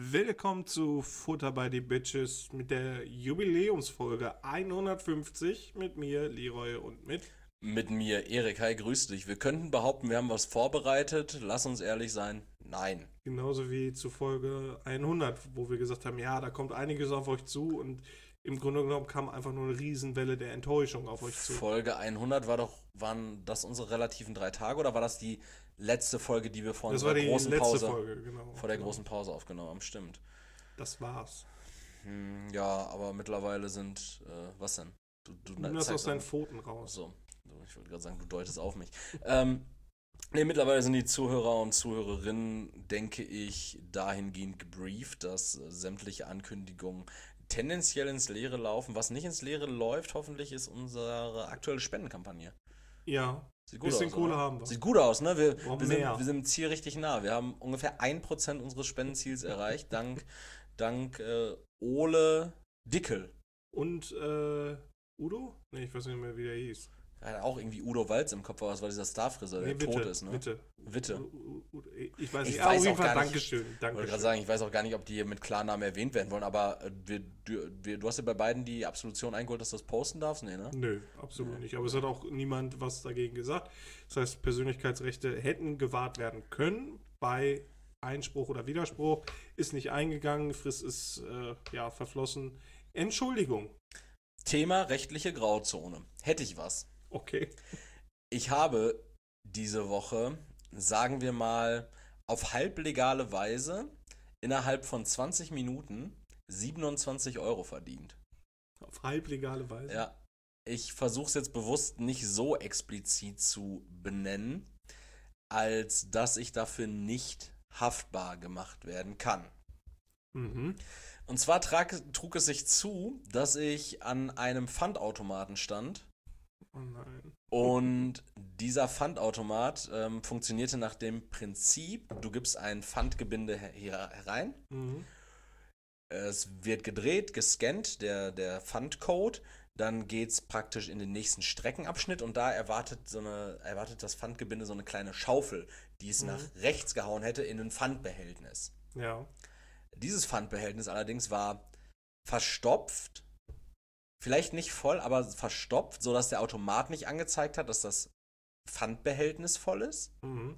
Willkommen zu Futter by the Bitches mit der Jubiläumsfolge 150 mit mir, Leroy, und Mit mir, Erik. Hi, grüß dich. Wir könnten behaupten, wir haben was vorbereitet. Lass uns ehrlich sein. Nein. genauso wie zu Folge 100, wo wir gesagt haben, ja, da kommt einiges auf euch zu und im Grunde genommen kam einfach nur eine Riesenwelle der Enttäuschung auf euch zu. Folge 100 waren das unsere relativen 3 Tage oder war das die letzte Folge, die wir vor Das unserer war die großen letzte Pause, Folge, genau. vor der genau. großen Pause aufgenommen haben? Stimmt. Das war's. Ja, aber mittlerweile sind, was denn? Nimm das aus zeigst deinen an- Pfoten raus. So, ich wollte gerade sagen, du deutest auf mich. Nee, mittlerweile sind die Zuhörer und Zuhörerinnen, denke ich, dahingehend gebrieft, dass sämtliche Ankündigungen tendenziell ins Leere laufen. Was nicht ins Leere läuft, hoffentlich, ist unsere aktuelle Spendenkampagne. Ja, Sieht gut bisschen aus, Kohle oder? haben wir. Sieht gut aus, ne? Brauchen Wir mehr. sind dem Ziel richtig nah. Wir haben ungefähr 1% unseres Spendenziels erreicht, dank Ole Dickel. Und, Udo? Nee, ich weiß nicht mehr, wie der hieß. Er hat auch irgendwie Udo Walz im Kopf, aber das war dieser Starfriseur, der tot ist, ne? Witte. Ich weiß Ich nicht. weiß Auf jeden auch Fall, gar nicht. Dankeschön. Ich wollte Dankeschön. gerade sagen, ich weiß auch gar nicht, ob die hier mit Klarnamen erwähnt werden wollen, aber du hast ja bei beiden die Absolution eingeholt, dass du das posten darfst? Nee, ne? Nö, absolut nicht. Aber es hat auch niemand was dagegen gesagt. Das heißt, Persönlichkeitsrechte hätten gewahrt werden können bei Einspruch oder Widerspruch. Ist nicht eingegangen, Frist ist verflossen. Entschuldigung. Thema rechtliche Grauzone. Hätte ich was. Okay. Ich habe diese Woche, sagen wir mal, auf halblegale Weise innerhalb von 20 Minuten 27 Euro verdient. Auf halblegale Weise. Ja, ich versuche es jetzt bewusst nicht so explizit zu benennen, als dass ich dafür nicht haftbar gemacht werden kann. Mhm. Und zwar trug es sich zu, dass ich an einem Pfandautomaten stand. Oh nein. Und dieser Pfandautomat funktionierte nach dem Prinzip, du gibst ein Pfandgebinde herein, Mhm. es wird gedreht, gescannt, der Pfandcode, dann geht es praktisch in den nächsten Streckenabschnitt und da erwartet das Pfandgebinde so eine kleine Schaufel, die es nach rechts gehauen hätte in ein Pfandbehältnis. Ja. Dieses Pfandbehältnis allerdings war verstopft, vielleicht nicht voll, aber verstopft, sodass der Automat nicht angezeigt hat, dass das Pfandbehältnis voll ist, Mhm.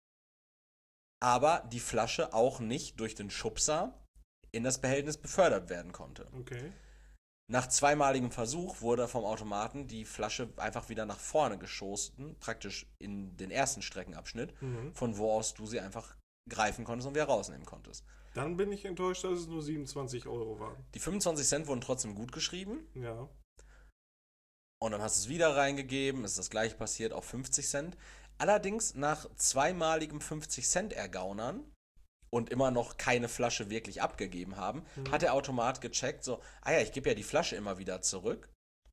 aber die Flasche auch nicht durch den Schubser in das Behältnis befördert werden konnte. Okay. Nach zweimaligem Versuch wurde vom Automaten die Flasche einfach wieder nach vorne geschossen, praktisch in den ersten Streckenabschnitt, Mhm. von wo aus du sie einfach greifen konntest und wieder rausnehmen konntest. Dann bin ich enttäuscht, dass es nur 27 Euro waren. Die 25 Cent wurden trotzdem gut geschrieben Ja. und dann hast du es wieder reingegeben, ist das gleiche passiert, auf 50 Cent. Allerdings nach zweimaligem 50 Cent ergaunern und immer noch keine Flasche wirklich abgegeben haben, hat der Automat gecheckt, so, ich gebe ja die Flasche immer wieder zurück.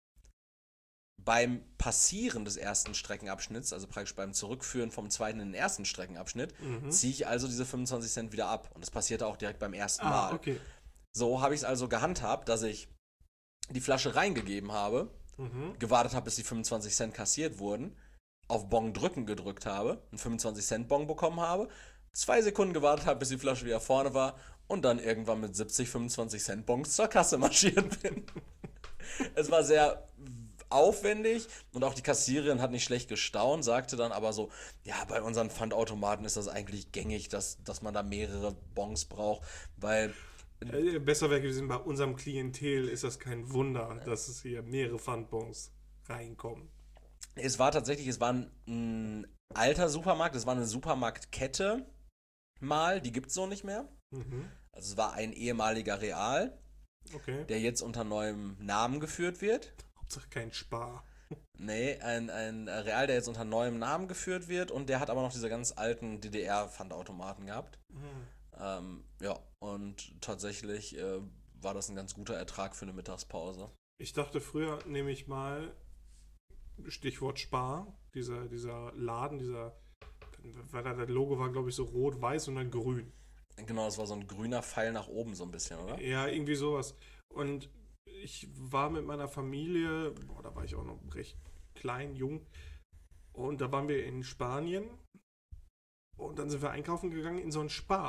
Beim Passieren des ersten Streckenabschnitts, also praktisch beim Zurückführen vom zweiten in den ersten Streckenabschnitt, ziehe ich also diese 25 Cent wieder ab. Und das passierte auch direkt beim ersten Mal. Okay. So habe ich es also gehandhabt, dass ich die Flasche reingegeben habe, gewartet habe, bis die 25 Cent kassiert wurden, auf Bon drücken gedrückt habe, einen 25 Cent Bon bekommen habe, 2 Sekunden gewartet habe, bis die Flasche wieder vorne war und dann irgendwann mit 70, 25 Cent Bons zur Kasse marschiert bin. Es war sehr aufwendig und auch die Kassiererin hat nicht schlecht gestaunt, sagte dann aber so, ja, bei unseren Pfandautomaten ist das eigentlich gängig, dass man da mehrere Bons braucht, weil Besser wäre gewesen, bei unserem Klientel ist das kein Wunder, dass es hier mehrere Pfandbons reinkommen. es war ein alter Supermarkt, es war eine Supermarktkette mal, die gibt's so nicht mehr. Mhm. Also es war ein ehemaliger Real, Okay. der jetzt unter neuem Namen geführt wird. Hauptsache kein Spar. Nee, ein Real, der jetzt unter neuem Namen geführt wird und der hat aber noch diese ganz alten DDR-Pfandautomaten gehabt. Ja, und tatsächlich war das ein ganz guter Ertrag für eine Mittagspause. Ich dachte früher, nehme ich mal, Stichwort Spar, dieser Laden, weil da das Logo war, glaube ich, so rot-weiß und dann grün. Genau, das war so ein grüner Pfeil nach oben so ein bisschen, oder? Ja, irgendwie sowas. Und ich war mit meiner Familie, da war ich auch noch recht klein, jung, und da waren wir in Spanien und dann sind wir einkaufen gegangen in so einen Spar.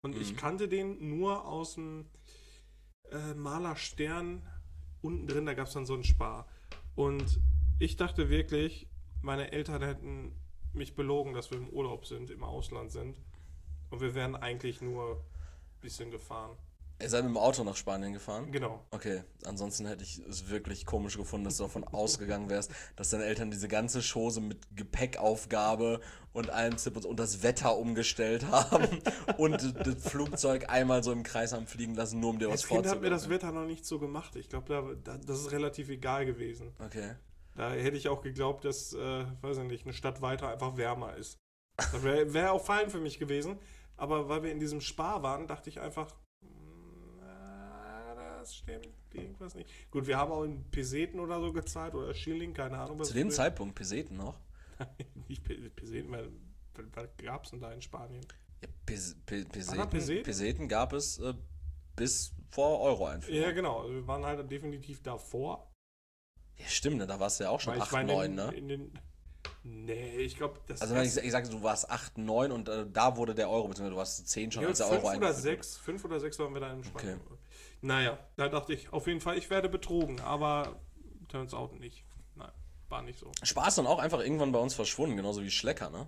Und ich kannte den nur aus dem Malerstern. Unten drin, da gab es dann so einen Spar. Und ich dachte wirklich, meine Eltern hätten mich belogen, dass wir im Urlaub sind, im Ausland sind. Und wir wären eigentlich nur ein bisschen gefahren. Ihr seid mit dem Auto nach Spanien gefahren? Genau. Okay, ansonsten hätte ich es wirklich komisch gefunden, dass du davon ausgegangen wärst, dass deine Eltern diese ganze Chose mit Gepäckaufgabe und allem Zip und das Wetter umgestellt haben und das Flugzeug einmal so im Kreis haben fliegen lassen, nur um dir was Als Kind hat vorzugeben. mir das Wetter noch nicht so gemacht. Ich glaube, das ist relativ egal gewesen. Okay. Da hätte ich auch geglaubt, dass, weiß ich nicht, eine Stadt weiter einfach wärmer ist. Das wär auch fein für mich gewesen. Aber weil wir in diesem Spar waren, dachte ich einfach, das stimmt irgendwas nicht. Gut, wir haben auch in Peseten oder so gezahlt oder Schilling, keine Ahnung. Was Zu dem Zeitpunkt Peseten noch? Nicht Peseten, was gab es denn da in Spanien? Ja, Peseten? Peseten gab es bis vor Euro-Einführung. Ja, genau. Also wir waren halt definitiv davor. Ja, stimmt, ne? Da warst du ja auch schon Weil 8, ich meine, 9, ne? Nee, ich glaube, das Also wenn ich sage, du warst 8, 9 und da wurde der Euro, beziehungsweise du warst 10 schon, ja, als der Euro 5 oder 6 waren wir da in Spanien. Okay. Naja, da dachte ich auf jeden Fall, ich werde betrogen, aber turns out nicht. Nein, war nicht so. Spaß dann auch einfach irgendwann bei uns verschwunden, genauso wie Schlecker, ne?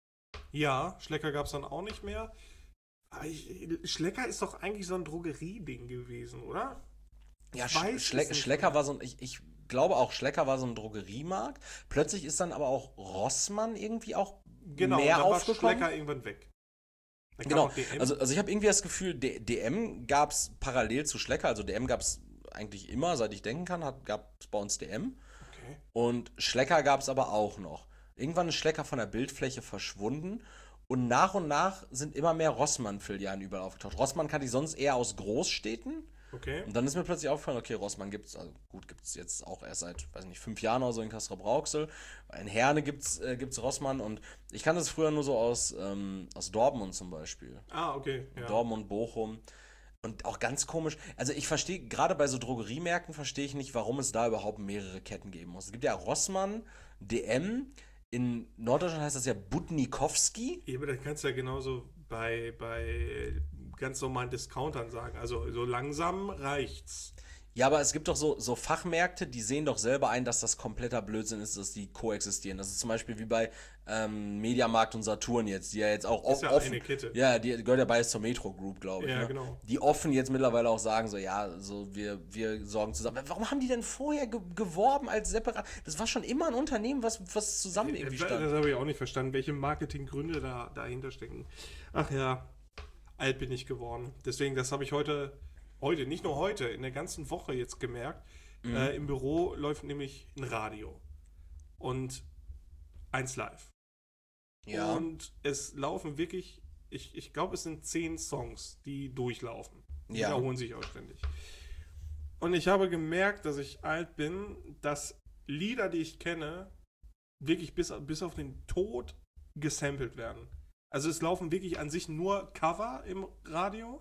Ja, Schlecker gab es dann auch nicht mehr. Aber Schlecker ist doch eigentlich so ein Drogerieding gewesen, oder? Ja, Schlecker Schlecker war so ein, ich glaube auch, Schlecker war so ein Drogeriemarkt. Plötzlich ist dann aber auch Rossmann irgendwie auch mehr aufgekommen. War Schlecker irgendwann weg. Dann kam Genau, noch DM. also ich habe irgendwie das Gefühl, DM gab es parallel zu Schlecker, also DM gab es eigentlich immer, seit ich denken kann, gab es bei uns DM. Okay. Und Schlecker gab es aber auch noch. Irgendwann ist Schlecker von der Bildfläche verschwunden und nach sind immer mehr Rossmann-Filialen überall aufgetaucht. Rossmann kannte ich sonst eher aus Großstädten. Okay. Und dann ist mir plötzlich aufgefallen, okay, Rossmann gibt's, also gut, gibt's jetzt auch erst seit, weiß nicht, 5 Jahren oder so in Castrop-Rauxel. In Herne gibt's Rossmann und ich kannte es früher nur so aus Dortmund zum Beispiel. Ah, okay. Ja. Dortmund, Bochum. Und auch ganz komisch, also ich verstehe, gerade bei so Drogeriemärkten verstehe ich nicht, warum es da überhaupt mehrere Ketten geben muss. Es gibt ja Rossmann, DM, in Norddeutschland heißt das ja Butnikowski. Ja, aber das kannst du ja genauso bei ganz normalen Discountern sagen. Also so langsam reicht's. Ja, aber es gibt doch so Fachmärkte, die sehen doch selber ein, dass das kompletter Blödsinn ist, dass die koexistieren. Das ist zum Beispiel wie bei Mediamarkt und Saturn jetzt, die ja jetzt auch Ist ja offen. eine Kette. Ja, die gehört ja beides zur Metro Group, glaube ich. Ja, ne? genau. Die offen jetzt mittlerweile auch sagen, so, ja, so wir sorgen zusammen. Warum haben die denn vorher geworben als separat? Das war schon immer ein Unternehmen, was zusammen irgendwie stand. Das habe ich auch nicht verstanden, welche Marketinggründe dahinter stecken. Ach ja, alt bin ich geworden. Deswegen, das habe ich heute, nicht nur heute, in der ganzen Woche jetzt gemerkt. Im Büro läuft nämlich ein Radio. Und 1 Live. Ja. Und es laufen wirklich, ich glaube, es sind 10 Songs, die durchlaufen. Die Ja. wiederholen sich auch ständig. Und ich habe gemerkt, dass ich alt bin, dass Lieder, die ich kenne, wirklich bis auf den Tod gesampelt werden. Also es laufen wirklich an sich nur Cover im Radio,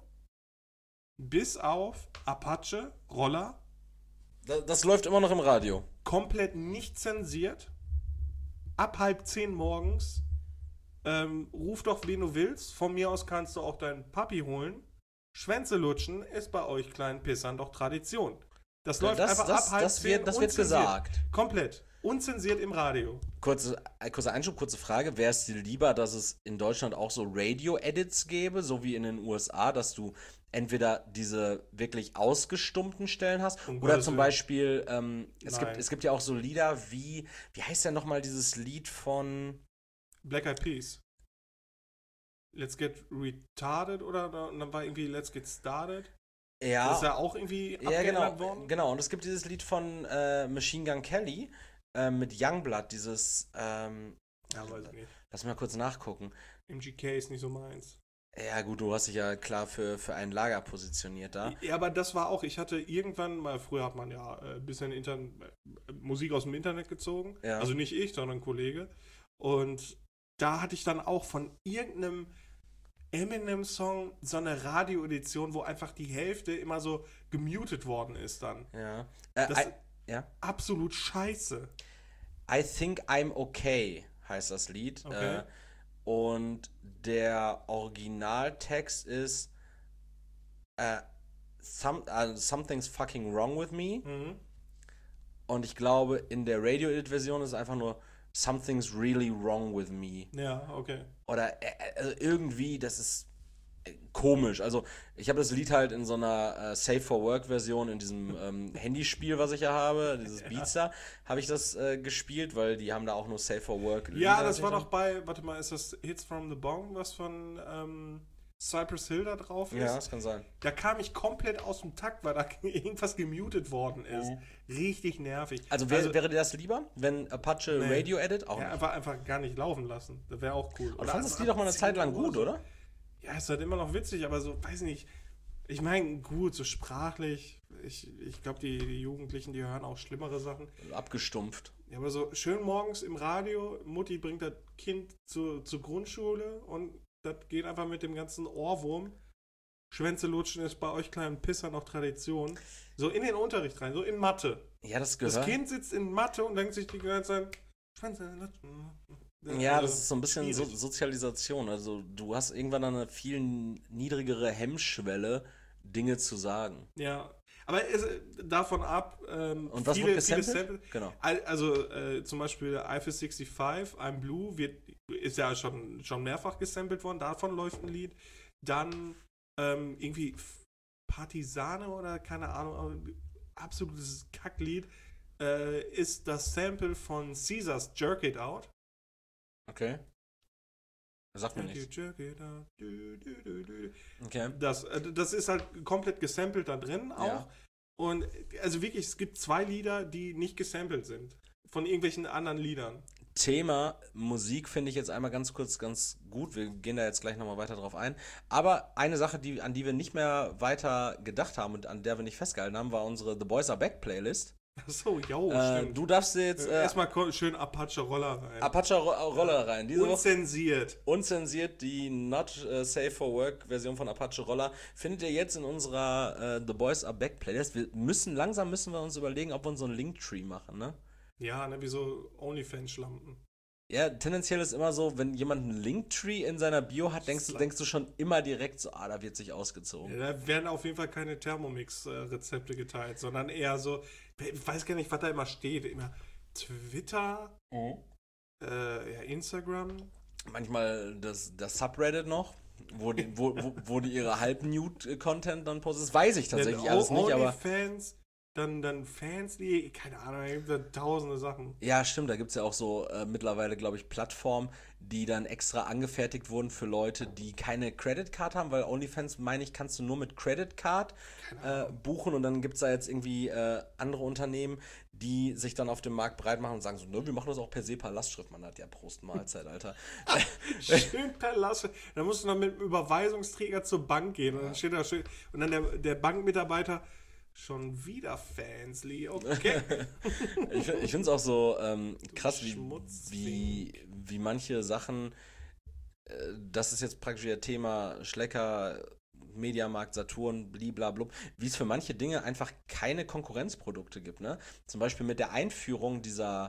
bis auf Apache, Roller, Das läuft immer noch im Radio. komplett nicht zensiert, ab 9:30 morgens, ruf doch, wen du willst, von mir aus kannst du auch deinen Papi holen, Schwänze lutschen ist bei euch kleinen Pissern doch Tradition. Das läuft einfach ab 9:30. Das wird unzensiert. gesagt. Komplett. Unzensiert im Radio. Kurzer Einschub, kurze Frage. Wäre es dir lieber, dass es in Deutschland auch so Radio-Edits gäbe, so wie in den USA, dass du entweder diese wirklich ausgestummten Stellen hast oder zum Beispiel, es gibt ja auch so Lieder wie heißt ja nochmal dieses Lied von Black Eyed Peas. Let's Get Retarded oder und dann war irgendwie Let's Get Started. Ja. Das ist ja auch irgendwie Ja, abgeändert worden. genau. Und es gibt dieses Lied von Machine Gun Kelly mit Youngblood, dieses, Ja, weiß ich nicht. lass mal kurz nachgucken. MGK ist nicht so meins. Ja gut, du hast dich ja klar für ein Lager positioniert da. Ja, aber das war auch, ich hatte irgendwann mal, früher hat man ja ein bisschen Musik aus dem Internet gezogen. Ja. Also nicht ich, sondern ein Kollege. Und da hatte ich dann auch von irgendeinem Eminem-Song so eine Radio-Edition, wo einfach die Hälfte immer so gemutet worden ist dann. Ja. Ja. Absolut scheiße. I Think I'm Okay heißt das Lied. Okay. Und der Originaltext ist Something's fucking wrong with me. Und ich glaube, in der Radio-Edit-Version ist es einfach nur Something's really wrong with me. Ja, okay. Oder also irgendwie, das ist komisch. Also ich habe das Lied halt in so einer Safe for Work-Version in diesem Handyspiel, was ich ja habe, dieses Beatstar, habe ich das gespielt, weil die haben da auch nur Safe for Work. Ja, das war doch bei, warte mal, ist das Hits from the Bong, was von Cypress Hill da drauf ist? Ja, das kann sein. Da kam ich komplett aus dem Takt, weil da irgendwas gemutet worden ist. Richtig nervig. Also wäre dir das lieber, wenn Apache Radio Edit auch nicht? Einfach gar nicht laufen lassen. Das wäre auch cool. Und du fandest die doch mal eine Zeit lang gut, oder? Ja, ist halt immer noch witzig, aber so, weiß nicht. Ich meine, gut, so sprachlich. Ich glaube, die Jugendlichen, die hören auch schlimmere Sachen. Abgestumpft. Ja, aber so schön morgens im Radio, Mutti bringt das Kind zur Grundschule und das geht einfach mit dem ganzen Ohrwurm. Schwänze lutschen ist bei euch kleinen Pisser noch Tradition. So in den Unterricht rein, so in Mathe. Ja, das gehört. Das Kind sitzt in Mathe und denkt sich die ganze Zeit, Schwänze lutschen. Ja, das ist so ein bisschen Sozialisation. Also du hast irgendwann eine viel niedrigere Hemmschwelle, Dinge zu sagen. Ja, aber davon ab, und was wird gesampelt? Genau. Also zum Beispiel Eiffel 65, I'm Blue, ist ja schon mehrfach gesampelt worden, davon läuft ein Lied. Dann irgendwie Partisane oder keine Ahnung, absolutes Kacklied, ist das Sample von Caesars Jerk It Out. Okay. Sagt mir nichts. Okay. Das ist halt komplett gesampelt da drin auch. Ja. Und also wirklich, es gibt 2 Lieder, die nicht gesampelt sind. Von irgendwelchen anderen Liedern. Thema Musik finde ich jetzt einmal ganz kurz ganz gut. Wir gehen da jetzt gleich nochmal weiter drauf ein. Aber eine Sache, an die wir nicht mehr weiter gedacht haben und an der wir nicht festgehalten haben, war unsere The Boys Are Back Playlist. Achso, stimmt. Du darfst jetzt erstmal schön Apache Roller rein. Apache Roller rein. Diese unzensiert. Unzensiert, die Not Safe for Work Version von Apache Roller findet ihr jetzt in unserer The Boys Are Back Playlist. Langsam müssen wir uns überlegen, ob wir uns so einen Linktree machen, ne? Ja, wie so Onlyfans-Schlampen. Ja, tendenziell ist immer so, wenn jemand einen Linktree in seiner Bio hat, denkst du schon immer direkt so, da wird sich ausgezogen. Ja, da werden auf jeden Fall keine Thermomix-Rezepte geteilt, sondern eher so, ich weiß gar nicht, was da immer steht, immer Twitter, Instagram. Manchmal das Subreddit noch, wo die ihre Halb-Nude-Content dann posten. Das weiß ich tatsächlich alles nicht, aber... Fans. Dann Fans, die, keine Ahnung, da gibt es tausende Sachen. Ja, stimmt, da gibt es ja auch so mittlerweile, glaube ich, Plattformen, die dann extra angefertigt wurden für Leute, die keine Credit Card haben, weil OnlyFans, meine ich, kannst du nur mit Credit Card buchen und dann gibt es da jetzt irgendwie andere Unternehmen, die sich dann auf dem Markt breit machen und sagen so, ne, wir machen das auch per se per Lastschrift. Man hat ja Prost Mahlzeit, Alter. Schön per Lastschrift. Da musst du noch mit dem Überweisungsträger zur Bank gehen und dann steht da schön, und dann der Bankmitarbeiter, schon wieder Fansly, okay. Ich finde es auch so krass, wie manche Sachen, das ist jetzt praktisch wieder Thema Schlecker, Mediamarkt, Saturn, bliblablub, wie es für manche Dinge einfach keine Konkurrenzprodukte gibt, ne? Zum Beispiel mit der Einführung dieser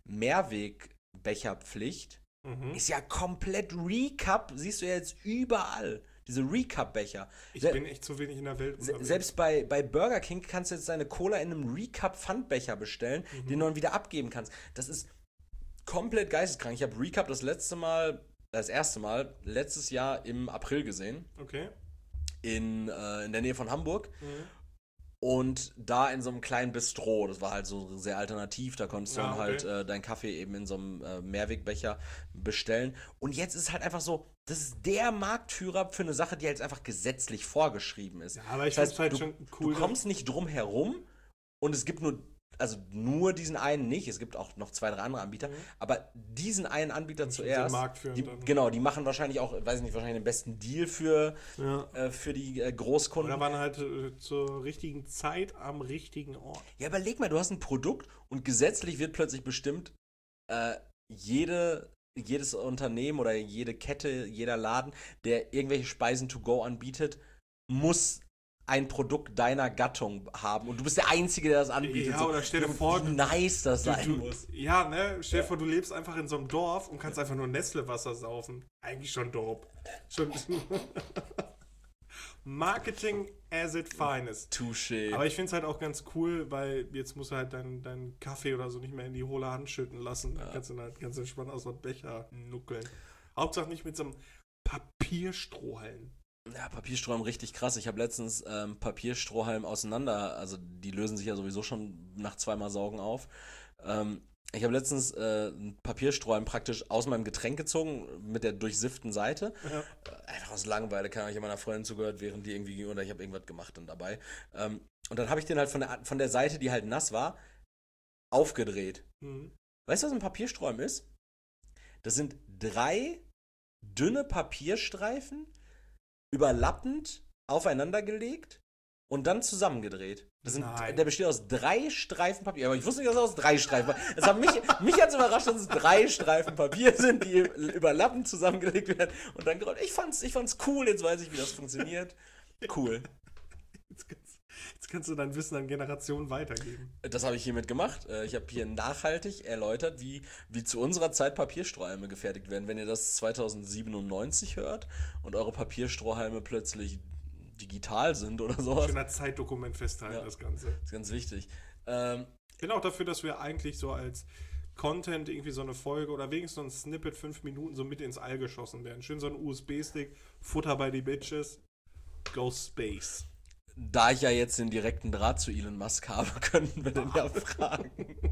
Mehrwegbecherpflicht ist ja komplett Recap, siehst du ja jetzt überall. Diese Recap-Becher. Ich bin echt zu wenig in der Welt unterwegs. Selbst bei Burger King kannst du jetzt deine Cola in einem Recap-Pfandbecher bestellen, den du dann wieder abgeben kannst. Das ist komplett geisteskrank. Ich habe Recap das erste Mal letztes Jahr im April gesehen. Okay. In der Nähe von Hamburg. Und da in so einem kleinen Bistro, das war halt so sehr alternativ, da konntest du dann halt deinen Kaffee eben in so einem Mehrwegbecher bestellen. Und jetzt ist es halt einfach so, das ist der Marktführer für eine Sache, die halt einfach gesetzlich vorgeschrieben ist. Ja, aber ich finde es halt schon cool. Du kommst nicht drum herum und es gibt nur diesen einen nicht, es gibt auch noch 2, 3 andere Anbieter, aber diesen einen Anbieter zuerst, die machen wahrscheinlich auch, weiß ich nicht, wahrscheinlich den besten Deal für die Großkunden. Oder waren halt zur richtigen Zeit am richtigen Ort. Ja, überleg mal, du hast ein Produkt und gesetzlich wird plötzlich bestimmt, jedes Unternehmen oder jede Kette, jeder Laden, der irgendwelche Speisen to go anbietet, muss ein Produkt deiner Gattung haben und du bist der Einzige, der das anbietet. Ja, oder stell dir vor, wie nice das sein muss. Ja, ne? Stell dir vor, du lebst einfach in so einem Dorf und kannst einfach nur Nestle-Wasser saufen. Eigentlich schon dope. Schon Marketing as it finest. Touché. Aber ich finde es halt auch ganz cool, weil jetzt musst du halt deinen Kaffee oder so nicht mehr in die hohle Hand schütten lassen. Dann kannst du halt ganz entspannt aus dem Becher nuckeln. Hauptsache nicht mit so einem Papierstrohhalm. Ja, Papierstrohhalm richtig krass. Ich habe letztens Papierstrohhalm auseinander, also die lösen sich ja sowieso schon nach 2-mal Saugen auf. Ich habe letztens einen Papierstrohhalm praktisch aus meinem Getränk gezogen mit der durchsifften Seite. Ja. Einfach aus Langeweile, kann ich ja meiner Freundin zugehört, während die irgendwie ging oder ich habe irgendwas gemacht dann dabei. Und dann habe ich den halt von der Seite, die halt nass war, aufgedreht. Mhm. Weißt du, was ein Papierstrohhalm ist? Das sind 3 dünne Papierstreifen, überlappend aufeinander gelegt und dann zusammengedreht. Der besteht aus 3 Streifen Papier. Aber ich wusste nicht, dass es aus 3 Streifen Papier ist. Es hat mich hat's überrascht, dass es 3 Streifen Papier sind, die überlappend zusammengelegt werden. Und dann gerollt. Ich fand's cool, jetzt weiß ich, wie das funktioniert. Cool. Jetzt kannst du dein Wissen an Generationen weitergeben. Das habe ich hiermit gemacht. Ich habe hier nachhaltig erläutert, wie zu unserer Zeit Papierstrohhalme gefertigt werden. Wenn ihr das 2097 hört und eure Papierstrohhalme plötzlich digital sind oder sowas. Schöner Zeitdokument festhalten, das Ganze. Das ist ganz wichtig. Ich bin auch dafür, dass wir eigentlich so als Content irgendwie so eine Folge oder wenigstens so ein Snippet 5 Minuten so mit ins All geschossen werden. Schön so ein USB-Stick, Futter bei die Bitches, go Space. Da ich ja jetzt den direkten Draht zu Elon Musk habe, könnten wir den ja fragen.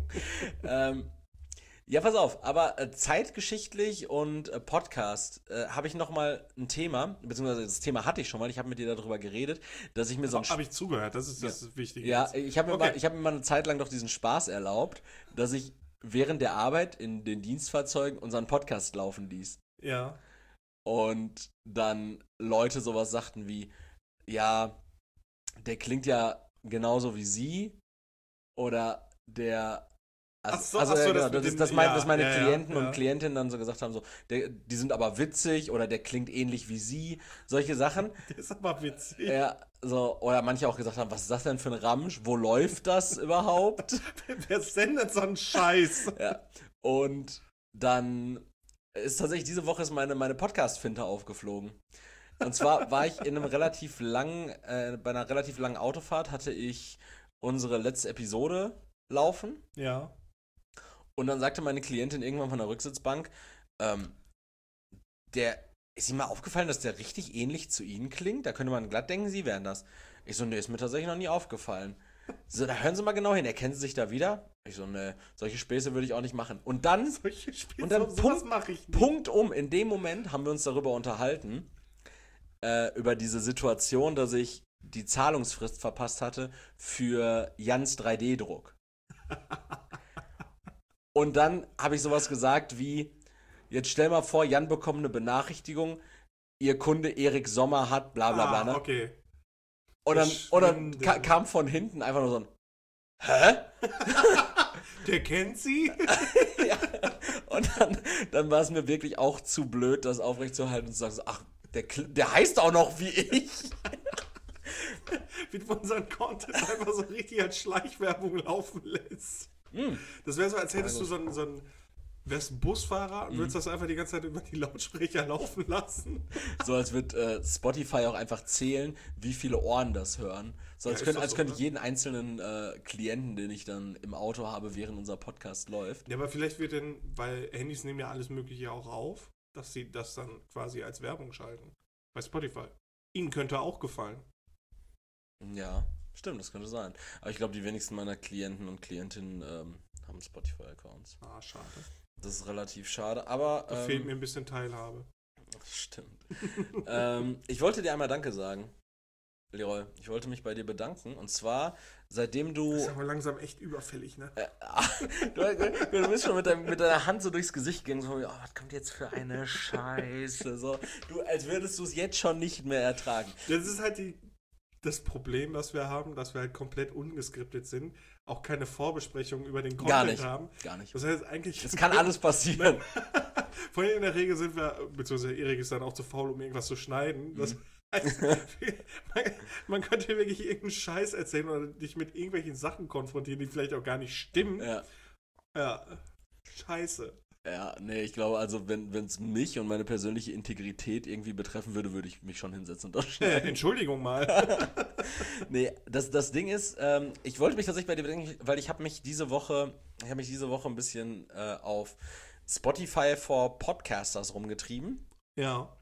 Ja, pass auf, aber zeitgeschichtlich und Podcast habe ich nochmal ein Thema, beziehungsweise das Thema hatte ich schon mal, ich habe mit dir darüber geredet, dass ich mir so ein... Habe ich zugehört, das ist das Wichtige. Ja, ich habe mir mal eine Zeit lang doch diesen Spaß erlaubt, dass ich während der Arbeit in den Dienstfahrzeugen unseren Podcast laufen ließ. Ja. Und dann Leute sowas sagten wie, ja, der klingt ja genauso wie sie oder der... Das meine Klienten und Klientinnen dann so gesagt haben, so, die sind aber witzig oder der klingt ähnlich wie sie, solche Sachen. Der ist aber witzig. Ja, so, oder manche auch gesagt haben, was ist das denn für ein Ramsch? Wo läuft das überhaupt? Wer sendet so einen Scheiß? Ja, und dann ist tatsächlich diese Woche meine Podcast-Finte aufgeflogen. Und zwar war ich bei einer relativ langen Autofahrt, hatte ich unsere letzte Episode laufen. Ja. Und dann sagte meine Klientin irgendwann von der Rücksitzbank, ist Ihnen mal aufgefallen, dass der richtig ähnlich zu Ihnen klingt? Da könnte man glatt denken, Sie wären das. Ich so, nee, ist mir tatsächlich noch nie aufgefallen. So, da hören Sie mal genau hin, erkennen Sie sich da wieder? Ich so, nee, solche Späße würde ich auch nicht machen. Und dann Punkt in dem Moment haben wir uns darüber unterhalten, über diese Situation, dass ich die Zahlungsfrist verpasst hatte für Jans 3D-Druck. Und dann habe ich sowas gesagt wie, jetzt stell mal vor, Jan bekommt eine Benachrichtigung, Ihr Kunde Erik Sommer hat bla bla bla. Ne? Okay. Und dann kam von hinten einfach nur so ein Hä? Der kennt sie? Ja. Und dann war es mir wirklich auch zu blöd, das aufrechtzuerhalten und zu sagen, ach, der heißt auch noch wie ich. Wie du unseren Content einfach so richtig als Schleichwerbung laufen lässt. Das wäre so, als hättest du so ein wärst ein Busfahrer und würdest das einfach die ganze Zeit über die Lautsprecher laufen lassen. So als wird Spotify auch einfach zählen, wie viele Ohren das hören. So als könnte ich jeden einzelnen Klienten, den ich dann im Auto habe, während unser Podcast läuft. Ja, aber vielleicht wird denn, weil Handys nehmen ja alles Mögliche auch auf, dass sie das dann quasi als Werbung schalten. Bei Spotify. Ihnen könnte auch gefallen. Ja, stimmt, das könnte sein. Aber ich glaube, die wenigsten meiner Klienten und Klientinnen haben Spotify-Accounts. Ah, schade. Das ist relativ schade, aber... Da fehlt mir ein bisschen Teilhabe. Stimmt. Ich wollte dir einmal Danke sagen, Leroy. Ich wollte mich bei dir bedanken. Und zwar, seitdem du... Das ist aber langsam echt überfällig, ne? Du bist schon mit deiner Hand so durchs Gesicht gegangen. So, oh, was kommt jetzt für eine Scheiße? So, als würdest du es jetzt schon nicht mehr ertragen. Das ist halt das Problem, was wir haben, dass wir halt komplett ungeskriptet sind, auch keine Vorbesprechung über den Content haben. Gar nicht. Das heißt eigentlich... Es kann alles passieren. Vor allem in der Regel sind wir, beziehungsweise Erik ist dann auch zu faul, um irgendwas zu schneiden. Das Man könnte wirklich irgendeinen Scheiß erzählen oder dich mit irgendwelchen Sachen konfrontieren, die vielleicht auch gar nicht stimmen. Ja. Scheiße. Ja, nee, ich glaube, also wenn es mich und meine persönliche Integrität irgendwie betreffen würde, würde ich mich schon hinsetzen und ausschneiden. Entschuldigung mal. Nee, das Ding ist, ich wollte mich tatsächlich bei dir bedenken, weil ich habe mich diese Woche ein bisschen auf Spotify for Podcasters rumgetrieben. Ja.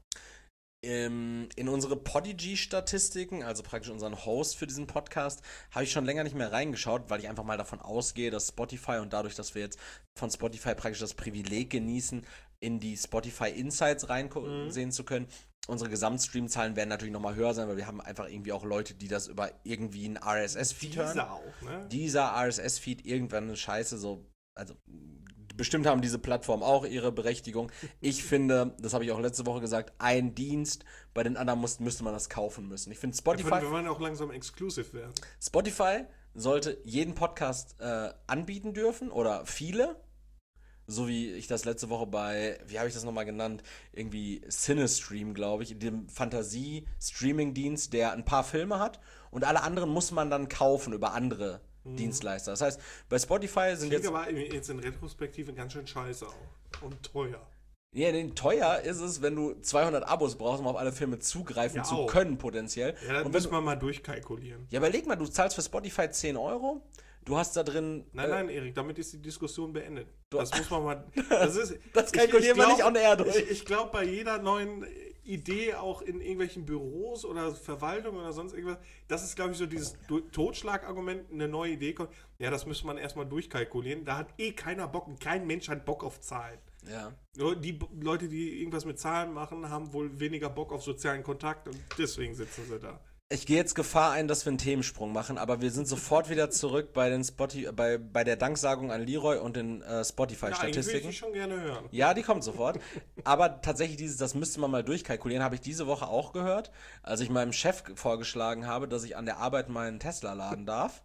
In unsere Podigy-Statistiken, also praktisch unseren Host für diesen Podcast, habe ich schon länger nicht mehr reingeschaut, weil ich einfach mal davon ausgehe, dass Spotify und dadurch, dass wir jetzt von Spotify praktisch das Privileg genießen, in die Spotify Insights reinsehen zu können, unsere Gesamtstreamzahlen werden natürlich nochmal höher sein, weil wir haben einfach irgendwie auch Leute, die das über irgendwie einen RSS-Feed hören. Dieser auch, ne? Dieser RSS-Feed, irgendwann eine Scheiße, so, also bestimmt haben diese Plattformen auch ihre Berechtigung. Ich finde, das habe ich auch letzte Woche gesagt, ein Dienst, bei den anderen müsste man das kaufen müssen. Ich finde Spotify... Wir wollen auch langsam exclusive werden. Spotify sollte jeden Podcast anbieten dürfen oder viele. So wie ich das letzte Woche bei, wie habe ich das nochmal genannt, irgendwie Cinestream, glaube ich, dem Fantasie-Streaming-Dienst, der ein paar Filme hat und alle anderen muss man dann kaufen über andere Dienstleister. Das heißt, bei Spotify sind jetzt... aber jetzt in Retrospektive ganz schön scheiße auch. Und teuer. Ja, teuer ist es, wenn du 200 Abos brauchst, um auf alle Filme zugreifen zu können, potenziell. Ja, das muss man mal durchkalkulieren. Ja, überleg mal, du zahlst für Spotify 10 €, du hast da drin... Nein, Erik, damit ist die Diskussion beendet. Das muss man mal... Das kalkulieren wir nicht on air durch. Ich glaube, bei jeder neuen Idee, auch in irgendwelchen Büros oder Verwaltung oder sonst irgendwas, das ist, glaube ich, so dieses Totschlagargument, eine neue Idee kommt. Ja, das müsste man erstmal durchkalkulieren. Da hat keiner Bock, kein Mensch hat Bock auf Zahlen. Ja. Die Leute, die irgendwas mit Zahlen machen, haben wohl weniger Bock auf sozialen Kontakt und deswegen sitzen sie da. Ich gehe jetzt Gefahr ein, dass wir einen Themensprung machen, aber wir sind sofort wieder zurück bei den bei der Danksagung an Leroy und den Spotify-Statistiken. Ja, würde ich schon gerne hören. Ja, die kommt sofort. Aber tatsächlich das müsste man mal durchkalkulieren, habe ich diese Woche auch gehört, als ich meinem Chef vorgeschlagen habe, dass ich an der Arbeit meinen Tesla laden darf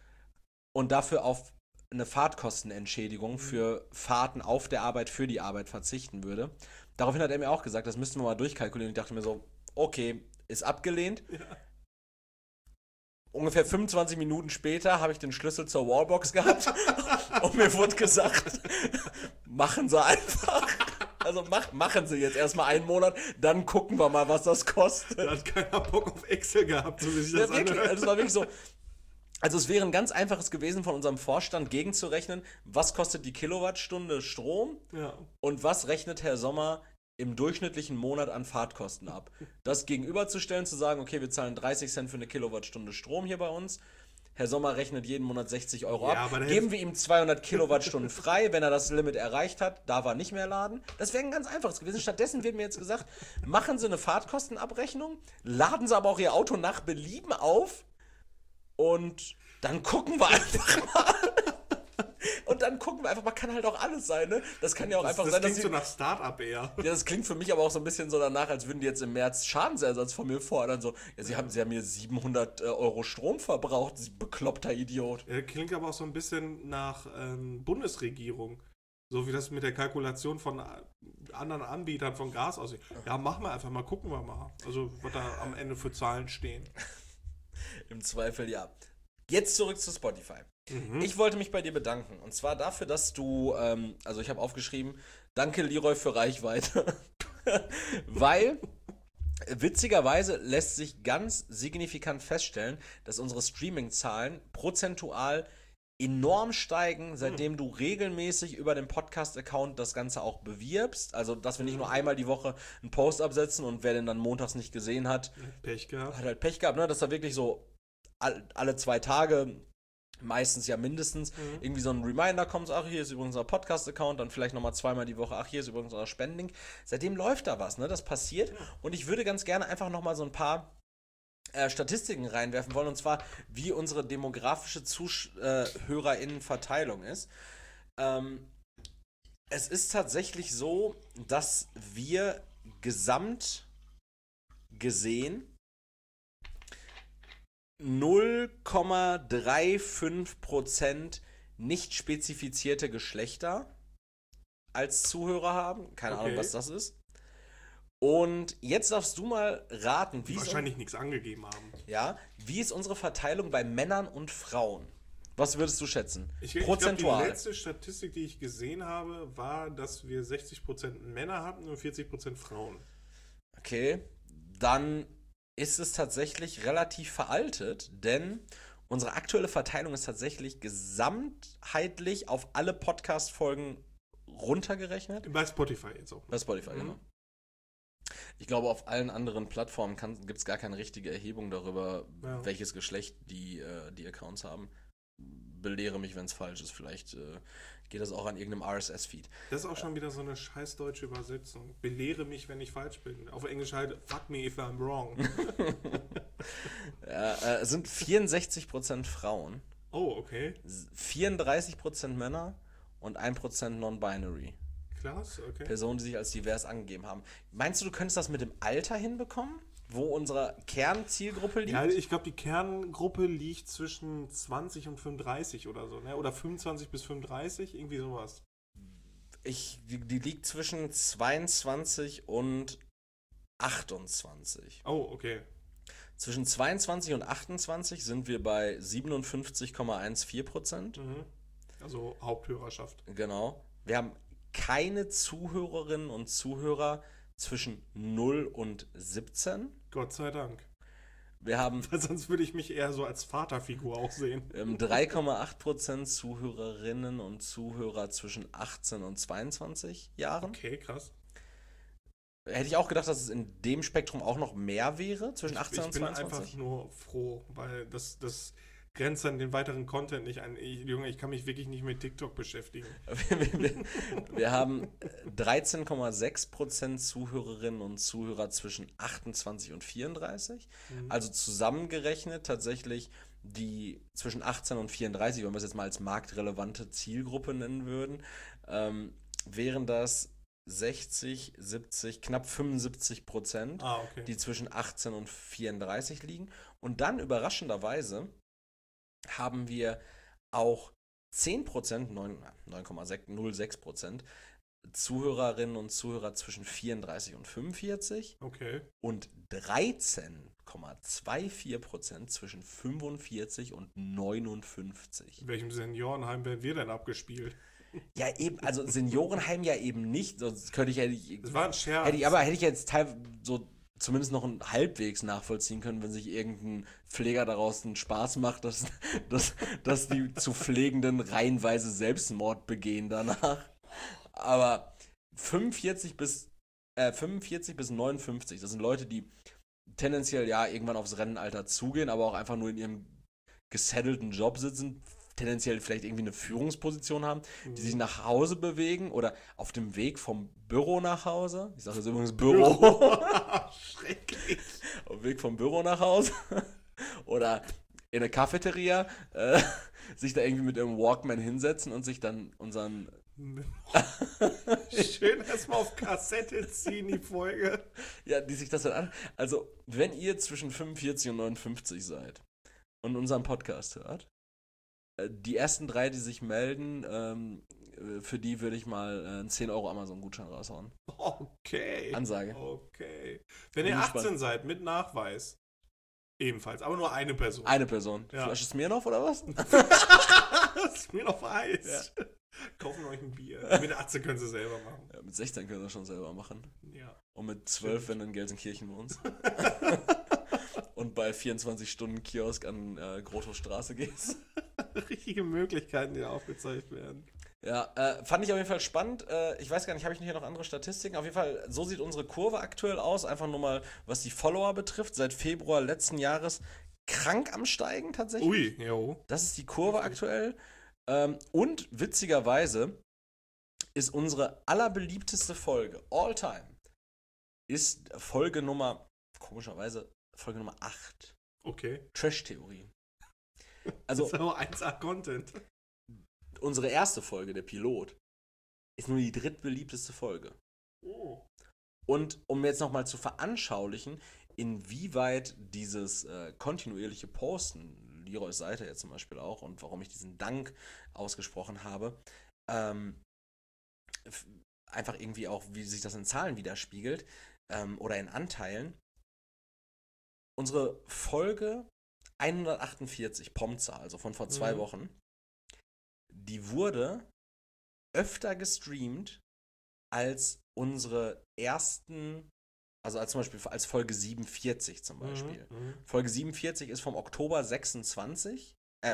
und dafür auf eine Fahrtkostenentschädigung für Fahrten auf der Arbeit für die Arbeit verzichten würde. Daraufhin hat er mir auch gesagt, das müssten wir mal durchkalkulieren. Ich dachte mir so, okay, ist abgelehnt. Ja. Ungefähr 25 Minuten später habe ich den Schlüssel zur Wallbox gehabt und mir wurde gesagt, machen Sie einfach. Also machen Sie jetzt erstmal einen Monat, dann gucken wir mal, was das kostet. Da hat keiner Bock auf Excel gehabt, so wie sich das anhört. Also es war wirklich so. Also es wäre ein ganz einfaches gewesen, von unserem Vorstand gegenzurechnen, was kostet die Kilowattstunde Strom und was rechnet Herr Sommer im durchschnittlichen Monat an Fahrtkosten ab. Das gegenüberzustellen, zu sagen, okay, wir zahlen 30 Cent für eine Kilowattstunde Strom hier bei uns. Herr Sommer rechnet jeden Monat 60 € ab. Geben wir ihm 200 Kilowattstunden frei. Wenn er das Limit erreicht hat, darf er nicht mehr laden. Das wäre ein ganz einfaches gewesen. Stattdessen wird mir jetzt gesagt, machen Sie eine Fahrtkostenabrechnung, laden Sie aber auch Ihr Auto nach Belieben auf und dann gucken wir einfach mal. Und dann gucken wir einfach mal, kann halt auch alles sein, ne? Das kann ja auch einfach sein, dass das klingt so nach Start-up eher. Ja, das klingt für mich aber auch so ein bisschen so danach, als würden die jetzt im März Schadensersatz von mir fordern. So, ja, sie haben mir 700 € Strom verbraucht, Sie bekloppter Idiot. Klingt aber auch so ein bisschen nach Bundesregierung. So wie das mit der Kalkulation von anderen Anbietern von Gas aussieht. Ja, machen wir einfach mal, gucken wir mal. Also, was da am Ende für Zahlen stehen. Im Zweifel ja. Jetzt zurück zu Spotify. Ich wollte mich bei dir bedanken. Und zwar dafür, dass du, also ich habe aufgeschrieben, danke Leroy für Reichweite. Weil, witzigerweise lässt sich ganz signifikant feststellen, dass unsere Streaming-Zahlen prozentual enorm steigen, seitdem du regelmäßig über den Podcast-Account das Ganze auch bewirbst. Also, dass wir nicht nur einmal die Woche einen Post absetzen und wer den dann montags nicht gesehen hat, hat halt Pech gehabt, ne? Dass da wirklich so alle 2 Tage, meistens ja mindestens, irgendwie so ein Reminder kommt, ach, hier ist übrigens unser Podcast-Account, dann vielleicht nochmal 2-mal die Woche, ach, hier ist übrigens unser Spending. Seitdem läuft da was, ne? Das passiert. Und ich würde ganz gerne einfach nochmal so ein paar Statistiken reinwerfen wollen, und zwar, wie unsere demografische ZuhörerInnen-Verteilung ist. Es ist tatsächlich so, dass wir gesamt gesehen 0,35% nicht spezifizierte Geschlechter als Zuhörer haben. Keine Ahnung, was das ist. Und jetzt darfst du mal raten, Die wahrscheinlich nichts angegeben haben. wie ist unsere Verteilung bei Männern und Frauen? Was würdest du schätzen? Ich glaube, die letzte Statistik, die ich gesehen habe, war, dass wir 60% Männer hatten und 40% Frauen. Okay, dann ist es tatsächlich relativ veraltet, denn unsere aktuelle Verteilung ist tatsächlich gesamtheitlich auf alle Podcast-Folgen runtergerechnet. Bei Spotify jetzt auch. Bei Spotify, genau. Ich glaube, auf allen anderen Plattformen gibt es gar keine richtige Erhebung darüber, welches Geschlecht die Accounts haben. Belehre mich, wenn es falsch ist. Vielleicht geht das auch an irgendeinem RSS-Feed. Das ist auch schon wieder so eine scheiß deutsche Übersetzung. Belehre mich, wenn ich falsch bin. Auf Englisch halt, fuck me if I'm wrong. Es sind 64% Frauen. Oh, okay. 34% Männer und 1% Non-Binary. Krass, okay. Personen, die sich als divers angegeben haben. Meinst du könntest das mit dem Alter hinbekommen? Wo unsere Kernzielgruppe liegt? Ja, ich glaube, die Kerngruppe liegt zwischen 20 und 35 oder so, ne? Oder 25 bis 35, irgendwie sowas. Die liegt zwischen 22 und 28. Oh, okay. Zwischen 22 und 28 sind wir bei 57,14%. Also Haupthörerschaft. Genau. Wir haben keine Zuhörerinnen und Zuhörer zwischen 0 und 17. Gott sei Dank. Wir haben Weil sonst würde ich mich eher so als Vaterfigur auch sehen. 3,8% Zuhörerinnen und Zuhörer zwischen 18 und 22 Jahren. Okay, krass. Hätte ich auch gedacht, dass es in dem Spektrum auch noch mehr wäre, zwischen 18 und 22. Ich bin einfach nur froh, weil das grenzt dann den weiteren Content nicht an. Junge, ich kann mich wirklich nicht mit TikTok beschäftigen. Wir haben 13,6% Zuhörerinnen und Zuhörer zwischen 28 und 34. Also zusammengerechnet tatsächlich die zwischen 18 und 34, wenn wir es jetzt mal als marktrelevante Zielgruppe nennen würden, wären das 60, 70, knapp 75%, okay. die zwischen 18 und 34 liegen. Und dann überraschenderweise haben wir auch 10%, 9,06% Zuhörerinnen und Zuhörer zwischen 34 und 45. Okay. Und 13,24% zwischen 45 und 59. In welchem Seniorenheim werden wir denn abgespielt? Ja, eben, also Seniorenheim ja eben nicht, sonst hätte ich. Das war ein Scherz. Hätte ich jetzt so zumindest noch halbwegs nachvollziehen können, wenn sich irgendein Pfleger daraus einen Spaß macht, dass die zu Pflegenden reihenweise Selbstmord begehen danach. Aber 45 bis 59, das sind Leute, die tendenziell ja irgendwann aufs Rennenalter zugehen, aber auch einfach nur in ihrem gesettelten Job sitzen, tendenziell vielleicht irgendwie eine Führungsposition haben, die sich nach Hause bewegen oder auf dem Weg vom Büro nach Hause. Ich sage jetzt übrigens Büro. Schrecklich. Auf dem Weg vom Büro nach Hause. Oder in der Cafeteria sich da irgendwie mit ihrem Walkman hinsetzen und sich dann unseren... Schön erstmal auf Kassette ziehen, die Folge. Ja, die sich das dann an... Also, wenn ihr zwischen 45 und 59 seid und unseren Podcast hört, die ersten 3, die sich melden, für die würde ich mal einen 10 € Amazon-Gutschein raushauen. Okay. Ansage. Okay. Wenn ihr 18 seid, mit Nachweis, ebenfalls, aber nur eine Person. Eine Person. Ja. Flasche Smirnoff oder was? Smirnoff Eis. Ja. Kaufen euch ein Bier. Mit 18 können sie selber machen. Ja, mit 16 können sie schon selber machen. Ja. Und mit 12, wenn du in Gelsenkirchen wohnst. Und bei 24 Stunden Kiosk an Grotowstraße gehst. Richtige Möglichkeiten, die da aufgezeigt werden. Ja, fand ich auf jeden Fall spannend. Ich weiß gar nicht, habe ich hier noch andere Statistiken? Auf jeden Fall, so sieht unsere Kurve aktuell aus. Einfach nur mal, was die Follower betrifft. Seit Februar letzten Jahres krank am Steigen tatsächlich. Ui, jo. Das ist die Kurve aktuell. Und witzigerweise ist unsere allerbeliebteste Folge all time ist Folge Nummer 8. Okay. Trash-Theorie. Also, das ist aber 1A-Content. Unsere erste Folge, der Pilot, ist nur die drittbeliebteste Folge. Oh. Und um jetzt nochmal zu veranschaulichen, inwieweit dieses kontinuierliche Posten, Leroys Seite jetzt zum Beispiel auch, und warum ich diesen Dank ausgesprochen habe, einfach irgendwie auch, wie sich das in Zahlen widerspiegelt. oder in Anteilen. Unsere Folge 148, Pomza, also von vor 2 Wochen, die wurde öfter gestreamt als unsere ersten, also als zum Beispiel als Folge 47 zum Beispiel. Folge 47 ist vom Oktober 26,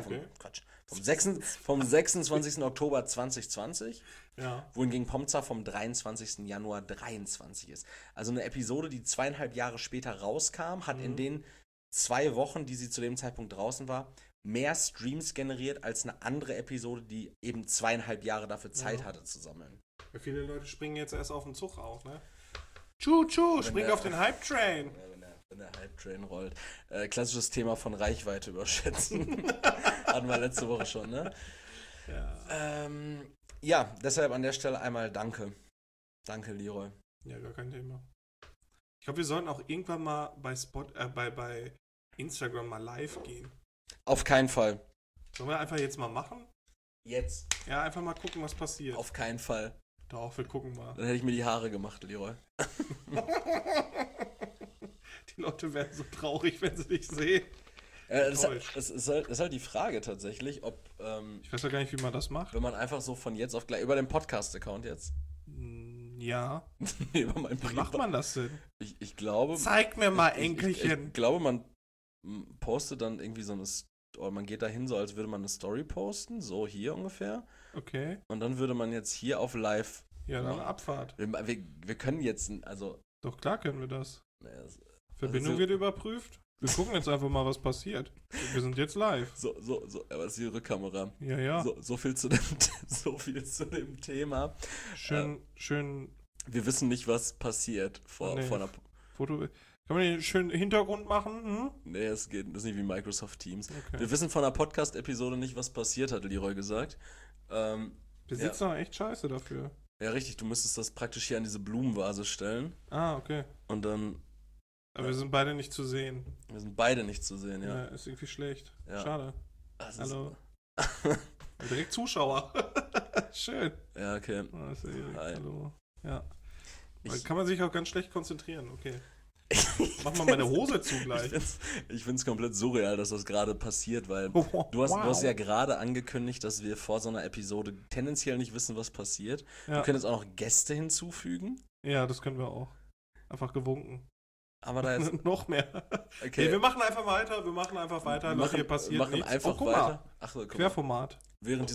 vom 26. Oktober 2020, wohingegen Pomza vom 23. Januar 23 ist. Also eine Episode, die 2,5 Jahre später rauskam, hat in den 2 Wochen, die sie zu dem Zeitpunkt draußen war, mehr Streams generiert als eine andere Episode, die eben 2,5 Jahre dafür Zeit hatte zu sammeln. Ja, viele Leute springen jetzt erst auf den Zug auf, ne? Spring auf den Hype-Train. Ja, wenn der Hype-Train rollt. Klassisches Thema von Reichweite überschätzen. Hatten wir letzte Woche schon, ne? Ja, deshalb an der Stelle einmal danke. Danke, Leroy. Ja, gar kein Thema. Ich glaube, wir sollten auch irgendwann mal bei Instagram mal live gehen. Auf keinen Fall. Sollen wir einfach jetzt mal machen? Jetzt. Ja, einfach mal gucken, was passiert. Auf keinen Fall. Doch, wir gucken mal. Dann hätte ich mir die Haare gemacht, Leroy. Die Leute werden so traurig, wenn sie dich sehen. Es ist halt die Frage tatsächlich, ob... ich weiß ja gar nicht, wie man das macht. Wenn man einfach so von jetzt auf gleich... Über den Podcast-Account jetzt. Ja. Über mein Wie macht man das denn? Ich glaube... Zeig mir mal, Enkelchen. Ich glaube, man postet dann irgendwie so eine... Oder man geht da hin, so als würde man eine Story posten. So hier ungefähr. Okay. Und dann würde man jetzt hier auf live... Ja, dann Abfahrt. Wir können jetzt... Also... Doch, klar können wir das. Naja, Verbindung wird überprüft. Wir gucken jetzt einfach mal, was passiert. Wir sind jetzt live. So, aber das ist die Rückkamera. Ja. So viel zu dem Thema. Schön. Wir wissen nicht, was passiert vor einer... Foto. Kann man den schönen Hintergrund machen? Nee, das ist nicht wie Microsoft Teams. Okay. Wir wissen von einer Podcast-Episode nicht, was passiert, hat Leroy gesagt. Besitzt noch echt scheiße dafür. Ja, richtig. Du müsstest das praktisch hier an diese Blumenvase stellen. Ah, okay. Und dann... Aber wir sind beide nicht zu sehen. Wir sind beide nicht zu sehen, ja. Ja, ist irgendwie schlecht. Ja. Schade. Hallo. Direkt Zuschauer. Schön. Ja, okay. Oh, ist Erik. Hallo. Ja. Kann man sich auch ganz schlecht konzentrieren, okay. Mach mal meine Hose zu gleich. Ich find's komplett surreal, dass das gerade passiert, weil du hast ja gerade angekündigt, dass wir vor so einer Episode tendenziell nicht wissen, was passiert. Ja. Wir können jetzt auch noch Gäste hinzufügen. Ja, das können wir auch. Einfach gewunken. Aber da ist noch mehr. Okay. Nee, wir machen einfach weiter. Hier passiert nichts. Einfach weiter. Ach so, Querformat. Während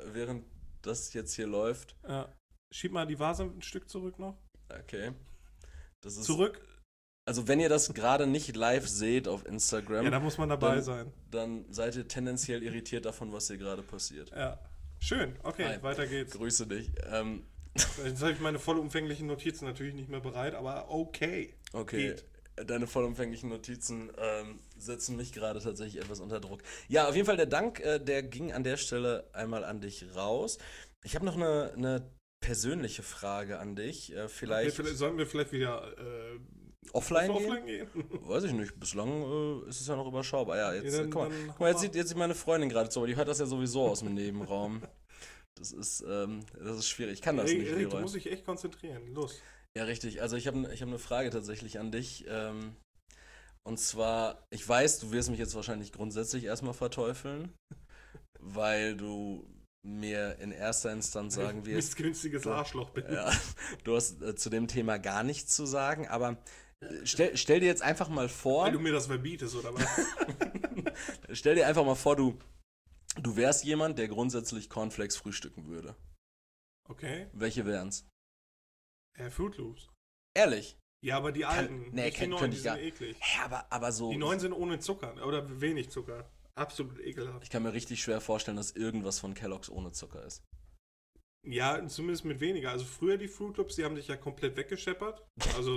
das jetzt hier läuft. Ja. Schieb mal die Vase ein Stück zurück noch. Okay. Das ist zurück. Also wenn ihr das gerade nicht live seht auf Instagram. Ja, da muss man dabei sein. Dann seid ihr tendenziell irritiert davon, was hier gerade passiert. Ja. Schön. Okay, Hi. Weiter geht's. Grüße dich. Jetzt habe ich meine vollumfänglichen Notizen natürlich nicht mehr bereit, aber okay. Okay. Geht. Deine vollumfänglichen Notizen setzen mich gerade tatsächlich etwas unter Druck. Ja, auf jeden Fall der Dank, der ging an der Stelle einmal an dich raus. Ich habe noch eine persönliche Frage an dich. Vielleicht sollen wir vielleicht wieder offline gehen? Weiß ich nicht. Bislang ist es ja noch überschaubar. Ja, jetzt, guck mal, jetzt sieht meine Freundin gerade zu, aber die hört das ja sowieso aus dem Nebenraum. Das ist schwierig. Ich kann das nicht. Erik, du musst dich echt konzentrieren. Los. Ja, richtig. Also ich hab eine Frage tatsächlich an dich. Und zwar, ich weiß, du wirst mich jetzt wahrscheinlich grundsätzlich erstmal verteufeln, weil du mir in erster Instanz sagen wirst... Missgünstiges Arschloch bin. Ja, du hast zu dem Thema gar nichts zu sagen, aber stell dir jetzt einfach mal vor... Weil du mir das verbietest, oder was? Stell dir einfach mal vor, du wärst jemand, der grundsätzlich Cornflakes frühstücken würde. Okay. Welche wären's? Fruit Loops. Ehrlich? Ja, aber die alten. Die neuen, die sind eklig. Ja, aber so... Die neuen sind ohne Zucker oder wenig Zucker. Absolut ekelhaft. Ich kann mir richtig schwer vorstellen, dass irgendwas von Kellogg's ohne Zucker ist. Ja, zumindest mit weniger. Also früher die Fruit Loops, die haben dich ja komplett weggescheppert.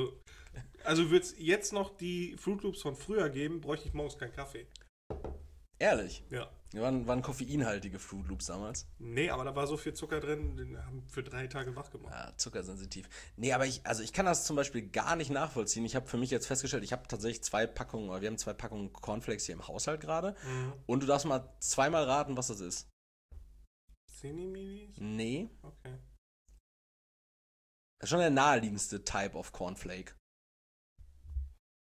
Also wird es jetzt noch die Fruit Loops von früher geben, bräuchte ich morgens keinen Kaffee. Ehrlich? Ja. Waren koffeinhaltige Fruit Loops damals? Nee, aber da war so viel Zucker drin, den haben für 3 Tage wach gemacht. Ja, zuckersensitiv. Nee, aber ich kann das zum Beispiel gar nicht nachvollziehen. Ich habe für mich jetzt festgestellt, wir haben 2 Packungen Cornflakes hier im Haushalt gerade. Mhm. Und du darfst mal zweimal raten, was das ist. Cinni-Minis? Nee. Okay. Das ist schon der naheliegendste Type of Cornflake.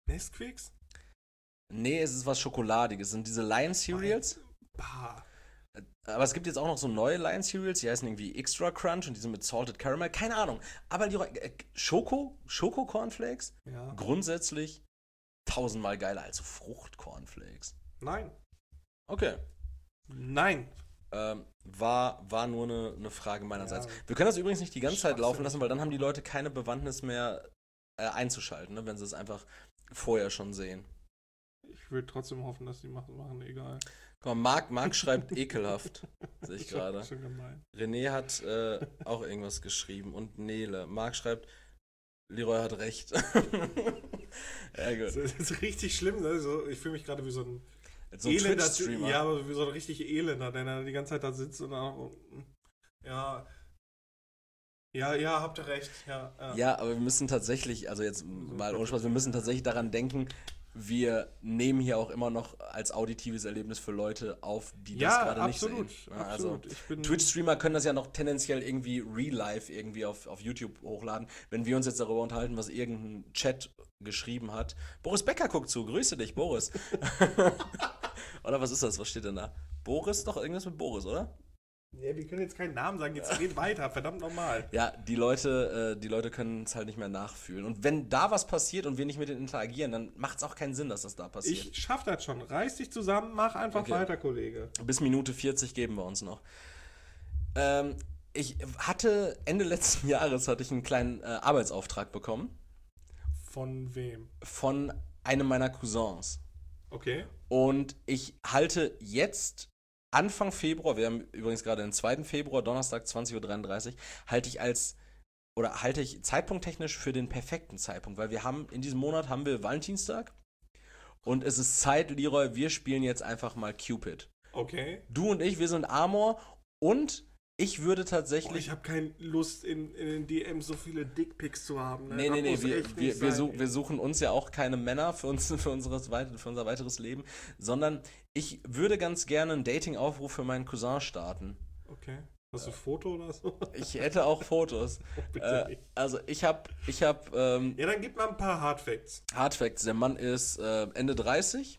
Nesquicks? Nee, es ist was Schokoladiges. Es sind diese Lion Cereals. Bah. Aber es gibt jetzt auch noch so neue Lion Cereals, die heißen irgendwie Extra Crunch und die sind mit Salted Caramel. Keine Ahnung. Aber Schoko-Cornflakes? Ja. Grundsätzlich 1000-mal geiler als so Frucht-Cornflakes. Nein. Okay. Nein. War nur eine Frage meinerseits. Ja. Wir können das übrigens nicht die ganze Zeit laufen Schwachsinnig. lassen, weil dann haben die Leute keine Bewandtnis mehr einzuschalten, ne, wenn sie es einfach vorher schon sehen. Ich würde trotzdem hoffen, dass die machen, egal. Guck mal, Marc schreibt ekelhaft, sehe ich Das ist gerade. schon gemein. René hat auch irgendwas geschrieben und Nele. Marc schreibt, Leroy hat recht. Ja, gut. Das ist richtig schlimm, ne? So, ich fühle mich gerade wie so ein So ein elender Twitch-Streamer. Ja, aber wie so ein richtig elender, der da die ganze Zeit da sitzt und dann, ja, habt ihr recht. Ja. Ja, aber wir müssen tatsächlich, also jetzt mal ohne Spaß, wir müssen tatsächlich daran denken, wir nehmen hier auch immer noch als auditives Erlebnis für Leute auf, die das gerade nicht sehen. Ja, absolut. also Twitch-Streamer können das ja noch tendenziell irgendwie real-life irgendwie auf YouTube hochladen. Wenn wir uns jetzt darüber unterhalten, was irgendein Chat geschrieben hat. Boris Becker guckt zu, grüße dich, Boris. Oder was ist das? Was steht denn da? Boris? Doch, irgendwas mit Boris, oder? Ja, wir können jetzt keinen Namen sagen, jetzt geht weiter, verdammt nochmal. Ja, die Leute können es halt nicht mehr nachfühlen. Und wenn da was passiert und wir nicht mit denen interagieren, dann macht es auch keinen Sinn, dass das da passiert. Ich schaff das schon. Reiß dich zusammen, mach einfach Okay. weiter, Kollege. Bis Minute 40 geben wir uns noch. Ich hatte Ende letzten Jahres einen kleinen Arbeitsauftrag bekommen Von wem? von einem meiner Cousins. Okay. Und ich halte jetzt Anfang Februar, wir haben übrigens gerade den 2. Februar, Donnerstag 20:33 Uhr, halte ich zeittechnisch für den perfekten Zeitpunkt, weil in diesem Monat haben wir Valentinstag und es ist Zeit, Leroy, wir spielen jetzt einfach mal Cupid. Okay. Du und ich, wir sind Amor und ich würde tatsächlich... Ich habe keine Lust, in den DMs so viele Dickpics zu haben. Ne? Nee, Das muss wir, echt wir, nicht wir, sein, wir suchen uns ja auch keine Männer für unser weiteres Leben, sondern ich würde ganz gerne einen Dating-Aufruf für meinen Cousin starten. Okay. Hast du ein Foto oder so? Ich hätte auch Fotos. Bitte nicht. Also ich hab Ja, dann gib mal ein paar Hardfacts. Hardfacts. Der Mann ist Ende 30.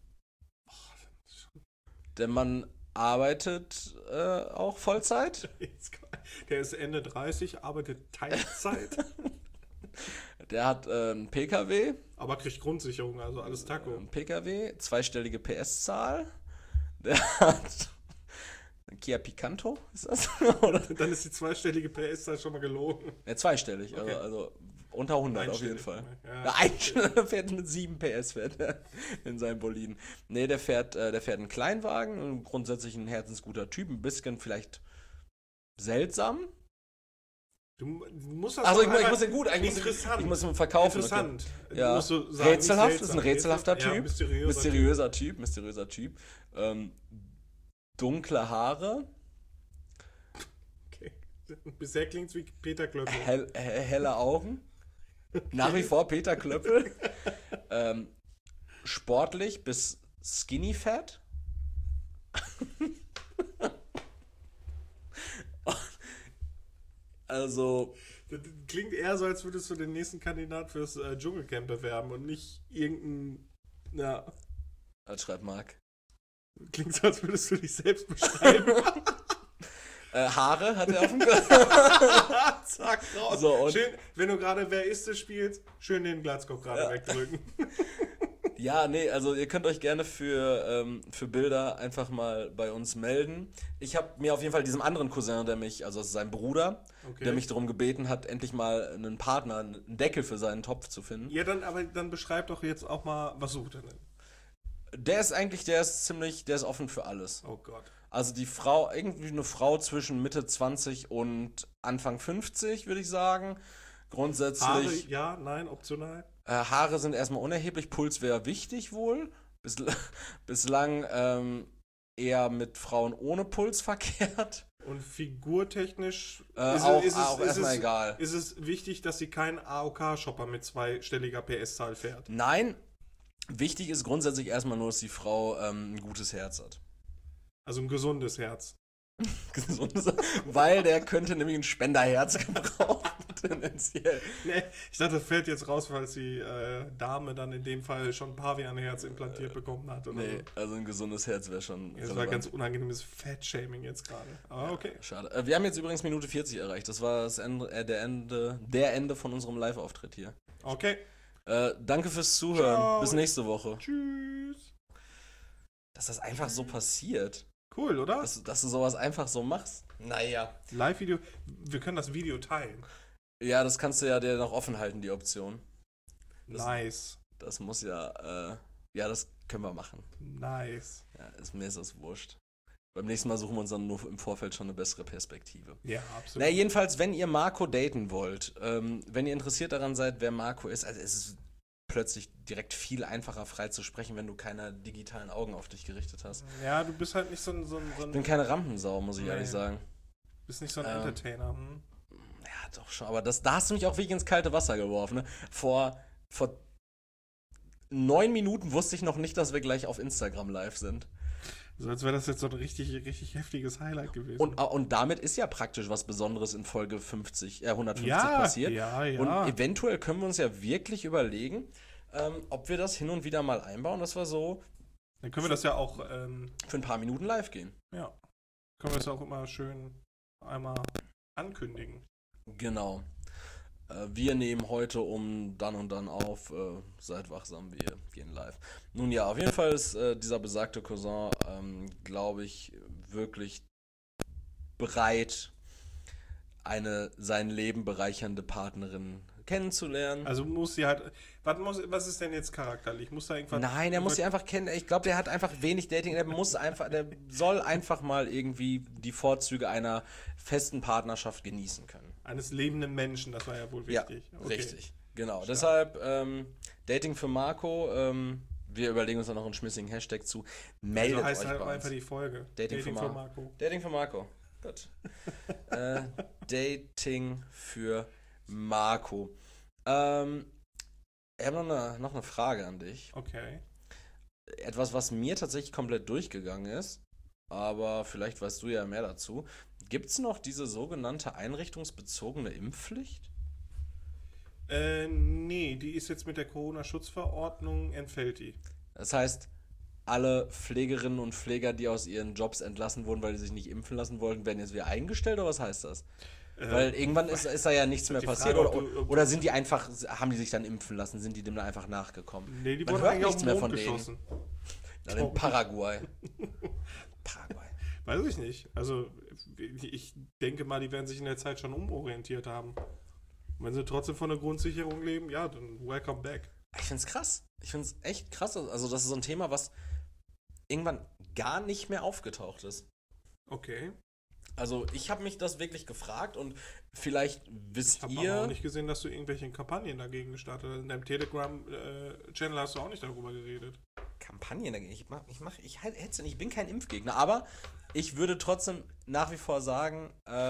Der Mann arbeitet auch Vollzeit. Der ist Ende 30, arbeitet Teilzeit, Der hat einen PKW. aber kriegt Grundsicherung, also alles Taco. Ein PKW, zweistellige PS-Zahl. Der hat einen Kia Picanto, ist das? Oder? Dann ist die zweistellige PS-Zahl schon mal gelogen. Zweistellig, Okay. also unter 100 auf jeden Einstellig, Fall. ja. Ja, einstellig, fährt mit 7 PS fährt er in seinem Boliden. Nee, der fährt einen Kleinwagen, grundsätzlich ein herzensguter Typ, ein bisschen vielleicht seltsam. Du musst das Also doch ich muss den gut, interessant. ich muss ihn verkaufen. Interessant. Okay. Ja. Musst du sagen, Rätselhaft, nicht ist ein seltsam. rätselhafter Ja, Typ. Mysteriöser Typ. Dunkle Haare, Okay. Bisher klingt es wie Peter Klöppel. helle Augen. Nach wie vor Peter Klöppel. Sportlich bis skinny fat. Also, Das klingt eher so, als würdest du den nächsten Kandidat fürs Dschungelcamp bewerben und nicht irgendein. Ja. als schreibt Marc. Klingt so, als würdest du dich selbst beschreiben. Haare hat er auf dem Kopf. Zack, raus. So, und- schön, wenn du gerade Wer ist es spielst, schön den Glatzkopf gerade wegdrücken. Ja, nee, also ihr könnt euch gerne für Bilder einfach mal bei uns melden. Ich habe mir auf jeden Fall diesem anderen Cousin, also sein Bruder, Okay. der mich darum gebeten hat, endlich mal einen Partner, einen Deckel für seinen Topf zu finden. Ja, dann beschreib doch jetzt auch mal, was sucht er denn? Der ist offen für alles. Oh Gott. Also irgendwie eine Frau zwischen Mitte 20 und Anfang 50, würde ich sagen. Haare, Grundsätzlich, ja, nein, optional. Haare sind erstmal unerheblich, Puls wäre wichtig wohl. Bislang eher mit Frauen ohne Puls verkehrt. Und figurtechnisch Auch erstmal egal. Ist es wichtig, dass sie keinen AOK-Shopper mit zweistelliger PS-Zahl fährt? Nein, wichtig ist grundsätzlich erstmal nur, dass die Frau ein gutes Herz hat. Also ein gesundes Herz. Gesundes, weil der könnte nämlich ein Spenderherz gebrauchen. Tendenziell. Nee, ich dachte, das fällt jetzt raus, falls die Dame dann in dem Fall schon ein Pavianherz implantiert bekommen hat. Oder Nee, so. also ein gesundes Herz wäre schon. Das war ganz unangenehmes Fat-Shaming jetzt gerade. Aber okay. Schade. Wir haben jetzt übrigens Minute 40 erreicht. Das war das der Ende von unserem Live-Auftritt hier. Okay. Danke fürs Zuhören. Ciao. Bis nächste Woche. Tschüss. Dass das einfach so passiert. Cool, oder? Dass du sowas einfach so machst. Naja. Live-Video. Wir können das Video teilen. Ja, das kannst du ja dir noch offen halten, die Option. Nice. Das muss ja, das können wir machen. Nice. Ja, mir ist das wurscht. Beim nächsten Mal suchen wir uns dann nur im Vorfeld schon eine bessere Perspektive. Ja, absolut. Na, jedenfalls, wenn ihr Marco daten wollt, wenn ihr interessiert daran seid, wer Marco ist, also es ist plötzlich direkt viel einfacher frei zu sprechen, wenn du keine digitalen Augen auf dich gerichtet hast. Ja, du bist halt nicht so ein Ich bin keine Rampensau, muss ich ehrlich sagen. Bist nicht so ein Entertainer. Hm? Ja, doch schon, aber da hast du mich auch wirklich ins kalte Wasser geworfen. Ne? Vor 9 Minuten wusste ich noch nicht, dass wir gleich auf Instagram live sind. So als wäre das jetzt so ein richtig, richtig heftiges Highlight gewesen. Und damit ist ja praktisch was Besonderes in Folge 150 ja, passiert. Ja. Und eventuell können wir uns ja wirklich überlegen, ob wir das hin und wieder mal einbauen, dass wir so dann können wir das ja auch für ein paar Minuten live gehen. Ja. Können wir das auch immer schön einmal ankündigen. Genau. Wir nehmen heute um dann und dann auf. Seid wachsam, wir gehen live. Nun ja, auf jeden Fall ist dieser besagte Cousin, glaube ich, wirklich bereit, eine sein Leben bereichernde Partnerin kennenzulernen. Also muss sie halt. Was ist denn jetzt charakterlich? Muss da irgendwas. Nein, er muss sie einfach kennen. Ich glaube, der hat einfach wenig Dating. Der soll einfach mal irgendwie die Vorzüge einer festen Partnerschaft genießen können. Eines lebenden Menschen, das war ja wohl wichtig. Ja, okay. richtig. Genau. Stark. Deshalb Dating für Marco. Wir überlegen uns da noch einen schmissigen Hashtag zu. Meldet heißt euch halt bei uns. einfach die Folge. Dating für Marco. Dating für Marco. Gut. Dating für Marco. Ich habe noch eine Frage an dich. Okay. Etwas, was mir tatsächlich komplett durchgegangen ist, aber vielleicht weißt du ja mehr dazu. Gibt es noch diese sogenannte einrichtungsbezogene Impfpflicht? Nee, die ist jetzt mit der Corona-Schutzverordnung entfällt die. Das heißt, alle Pflegerinnen und Pfleger, die aus ihren Jobs entlassen wurden, weil sie sich nicht impfen lassen wollten, werden jetzt wieder eingestellt, oder was heißt das? Weil irgendwann ist da ja nichts mehr passiert. Frage, oder sind die einfach, haben die sich dann impfen lassen? Sind die dem dann einfach nachgekommen? Nee, die Man wurden hört eigentlich nichts auf mehr den von Mond denen. geschossen. Na, in Paraguay. Paraguay. Weiß ich nicht. Also, ich denke mal, die werden sich in der Zeit schon umorientiert haben. Und wenn sie trotzdem von der Grundsicherung leben, ja, dann welcome back. Ich find's krass. Ich find's echt krass. Also, das ist so ein Thema, was irgendwann gar nicht mehr aufgetaucht ist. Okay. Also, ich habe mich das wirklich gefragt und vielleicht wisst Ich habe ihr... aber auch nicht gesehen, dass du irgendwelche Kampagnen dagegen gestartet hast. In deinem Telegram-Channel hast du auch nicht darüber geredet. Kampagnen dagegen? Ich bin kein Impfgegner, aber ich würde trotzdem nach wie vor sagen,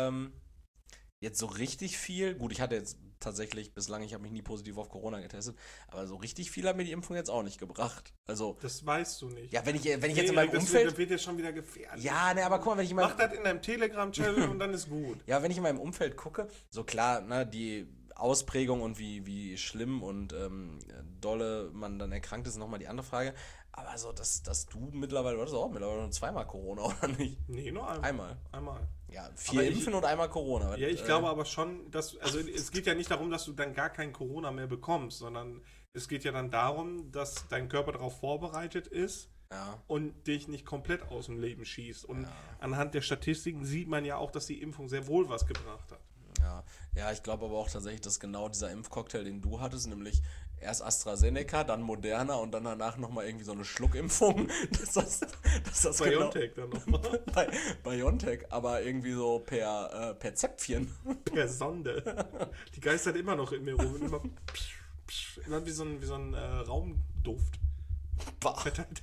jetzt so richtig viel, gut, ich hatte jetzt tatsächlich bislang, ich habe mich nie positiv auf Corona getestet, aber so richtig viel hat mir die Impfung jetzt auch nicht gebracht. Also, Das weißt du nicht. ja, wenn ich jetzt in meinem Umfeld... Das wird jetzt schon wieder gefährlich. Ja, ne, aber guck mal, wenn ich in meinem... Mach das in deinem Telegram-Channel und dann ist gut. Ja, wenn ich in meinem Umfeld gucke, so klar, ne, die Ausprägung und wie schlimm und dolle man dann erkrankt ist, nochmal die andere Frage. Aber so, dass du mittlerweile, du hattest auch mittlerweile nur zweimal Corona, oder nicht? Nee, nur einmal. Einmal. Ja, 4 Aber Impfen und einmal Corona. Ja, ich glaube aber schon, dass, also es geht ja nicht darum, dass du dann gar kein Corona mehr bekommst, sondern es geht ja dann darum, dass dein Körper darauf vorbereitet ist und dich nicht komplett aus dem Leben schießt. Und anhand der Statistiken sieht man ja auch, dass die Impfung sehr wohl was gebracht hat. Ja, ich glaube aber auch tatsächlich, dass genau dieser Impfcocktail, den du hattest, nämlich erst AstraZeneca, dann Moderna und dann danach nochmal irgendwie so eine Schluckimpfung, dass das BioNTech dann nochmal. BioNTech, aber irgendwie so per Zäpfchen. Per Sonde. Die geistert immer noch in mir rum. Immer wie so ein Raumduft. Verteilt.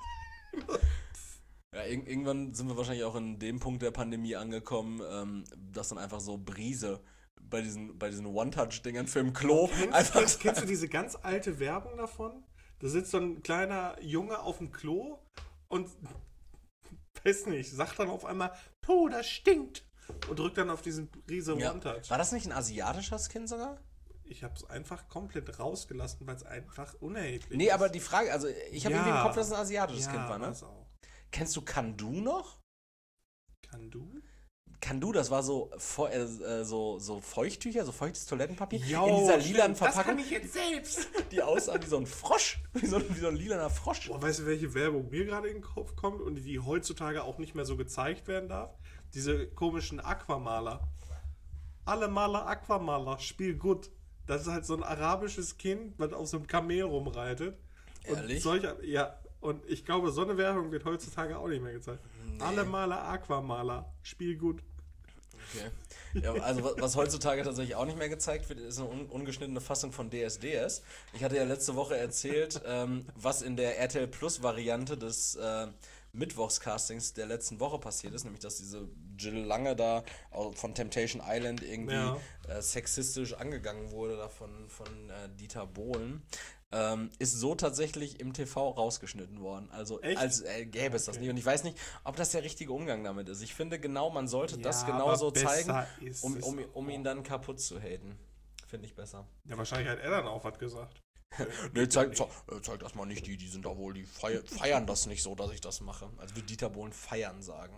Ja, irgendwann sind wir wahrscheinlich auch in dem Punkt der Pandemie angekommen, dass dann einfach so Brise bei diesen One-Touch-Dingern für im Klo. Kennst du diese ganz alte Werbung davon? Da sitzt so ein kleiner Junge auf dem Klo und, weiß nicht, sagt dann auf einmal, puh, das stinkt. und drückt dann auf diesen riesen One-Touch. War das nicht ein asiatischer Skin sogar? Ich habe es einfach komplett rausgelassen, weil es einfach unerheblich ist. Nee, aber die Frage, also ich habe irgendwie im Kopf, dass es ein asiatisches Skin war, ne? Auch. Kennst du Kandu noch? Kandu? Kandu, das war so Feuchttücher, so feuchtes Toilettenpapier Jo, in dieser lilanen Verpackung. Das kann ich jetzt selbst. Die aussahen wie so ein Frosch, wie so ein lilaner Frosch. Boah, weißt du, welche Werbung mir gerade in den Kopf kommt und die heutzutage auch nicht mehr so gezeigt werden darf? Diese komischen Aquamaler. Alle Maler Aquamaler, spiel gut. Das ist halt so ein arabisches Kind, das auf so einem Kamel rumreitet. Ehrlich? Und ich glaube, so eine Werbung wird heutzutage auch nicht mehr gezeigt. Nee. Alle Maler Aquamaler, spiel gut. Okay. Ja, also was heutzutage tatsächlich auch nicht mehr gezeigt wird, ist eine ungeschnittene Fassung von DSDS. Ich hatte ja letzte Woche erzählt, was in der RTL Plus Variante des Mittwochscastings der letzten Woche passiert ist, nämlich dass diese Jill Lange da von Temptation Island irgendwie sexistisch angegangen wurde, da von Dieter Bohlen. Ist so tatsächlich im TV rausgeschnitten worden. Also als gäbe es das nicht. Und ich weiß nicht, ob das der richtige Umgang damit ist. Ich finde genau, man sollte das genauso zeigen, um ihn dann kaputt zu haten. Finde ich besser. Ja, wahrscheinlich hat er dann auch was gesagt. Nee, zeig das mal nicht, die sind da wohl, die feiern das nicht so, dass ich das mache. Also würde Dieter Bohlen feiern sagen.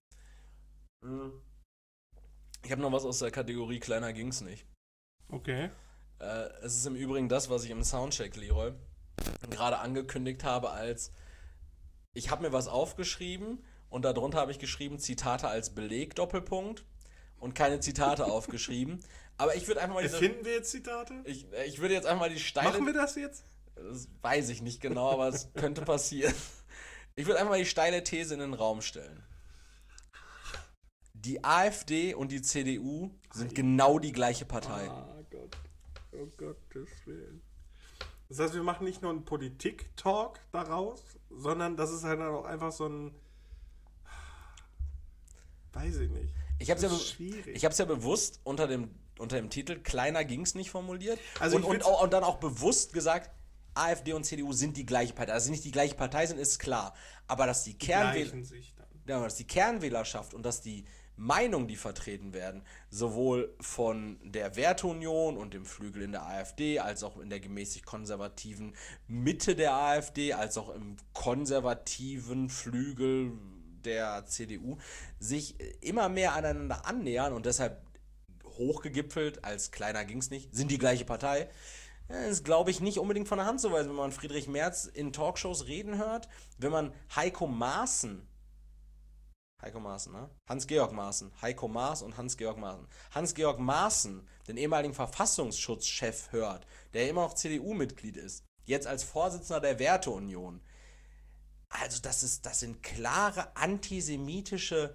Ich habe noch was aus der Kategorie kleiner ging's nicht. Okay. Es ist im Übrigen das, was ich im Soundcheck, Leroy, gerade angekündigt habe als ich habe mir was aufgeschrieben und darunter habe ich geschrieben Zitate als Beleg, Doppelpunkt und keine Zitate aufgeschrieben. Aber ich würde einfach mal Erfinden wir jetzt Zitate? Ich würde jetzt einfach mal die steile... Machen wir das jetzt? Das weiß ich nicht genau, aber es könnte passieren. Ich würde einfach mal die steile These in den Raum stellen. Die AfD und die CDU sind genau die gleiche Partei. Oh Gott. Oh Gottes Willen. Das heißt, wir machen nicht nur einen Politik-Talk daraus, sondern das ist halt auch einfach so ein... Weiß ich nicht. Ich habe es ja bewusst unter dem Titel kleiner ging's nicht formuliert also und dann auch bewusst gesagt, AfD und CDU sind die gleiche Partei. Also, dass sie nicht die gleiche Partei sind, ist klar. Aber dass die Kernwählerschaft und dass die Meinungen, die vertreten werden, sowohl von der Werteunion und dem Flügel in der AfD, als auch in der gemäßigt-konservativen Mitte der AfD, als auch im konservativen Flügel der CDU, sich immer mehr aneinander annähern und deshalb hochgegipfelt, als kleiner ging's nicht, sind die gleiche Partei. Das ist, glaube ich, nicht unbedingt von der Hand zu weisen, wenn man Friedrich Merz in Talkshows reden hört, wenn man Heiko Maaßen, ne? Hans-Georg Maaßen, Heiko Maas und Hans-Georg Maaßen. Hans-Georg Maaßen, den ehemaligen Verfassungsschutzchef, hört, der immer noch CDU-Mitglied ist, jetzt als Vorsitzender der Werteunion. Also das sind klare antisemitische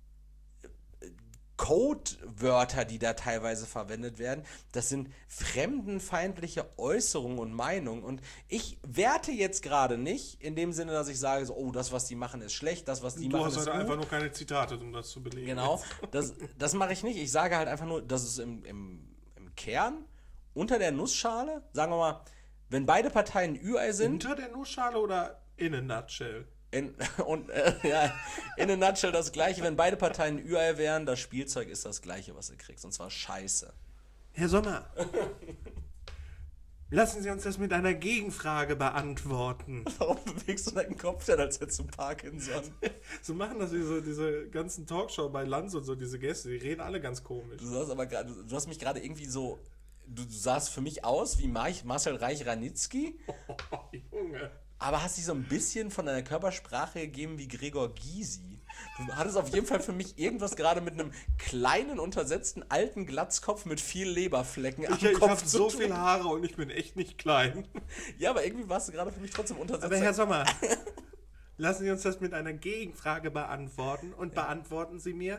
Codewörter, die da teilweise verwendet werden. Das sind fremdenfeindliche Äußerungen und Meinungen. Und ich werte jetzt gerade nicht, in dem Sinne, dass ich sage, so, oh, das, was die machen, ist schlecht, das, was die machen, ist gut. Du hast halt einfach nur keine Zitate, um das zu belegen. Genau, das mache ich nicht. Ich sage halt einfach nur, dass es im Kern, unter der Nussschale, sagen wir mal, wenn beide Parteien Ü-Ei sind... Unter der Nussschale oder in a nutshell? In a nutshell das Gleiche, wenn beide Parteien Ü-Ei wären, das Spielzeug ist das Gleiche, was du kriegst, und zwar Scheiße. Herr Sommer, lassen Sie uns das mit einer Gegenfrage beantworten. Warum bewegst du deinen Kopf denn, als hättest du Parkinson? So machen das diese ganzen Talkshow bei Lanz und so, diese Gäste, die reden alle ganz komisch. Du hast mich gerade irgendwie so, du sahst für mich aus wie Marcel Reich-Ranitzky. Oh, Junge. Aber hast dich so ein bisschen von deiner Körpersprache gegeben wie Gregor Gysi. Du hattest auf jeden Fall für mich irgendwas gerade mit einem kleinen, untersetzten, alten Glatzkopf mit viel Leberflecken am Kopf. Ich habe so viele Haare und ich bin echt nicht klein. Ja, aber irgendwie warst du gerade für mich trotzdem untersetzt. Aber Herr Sommer, lassen Sie uns das mit einer Gegenfrage beantworten. Und beantworten Sie mir,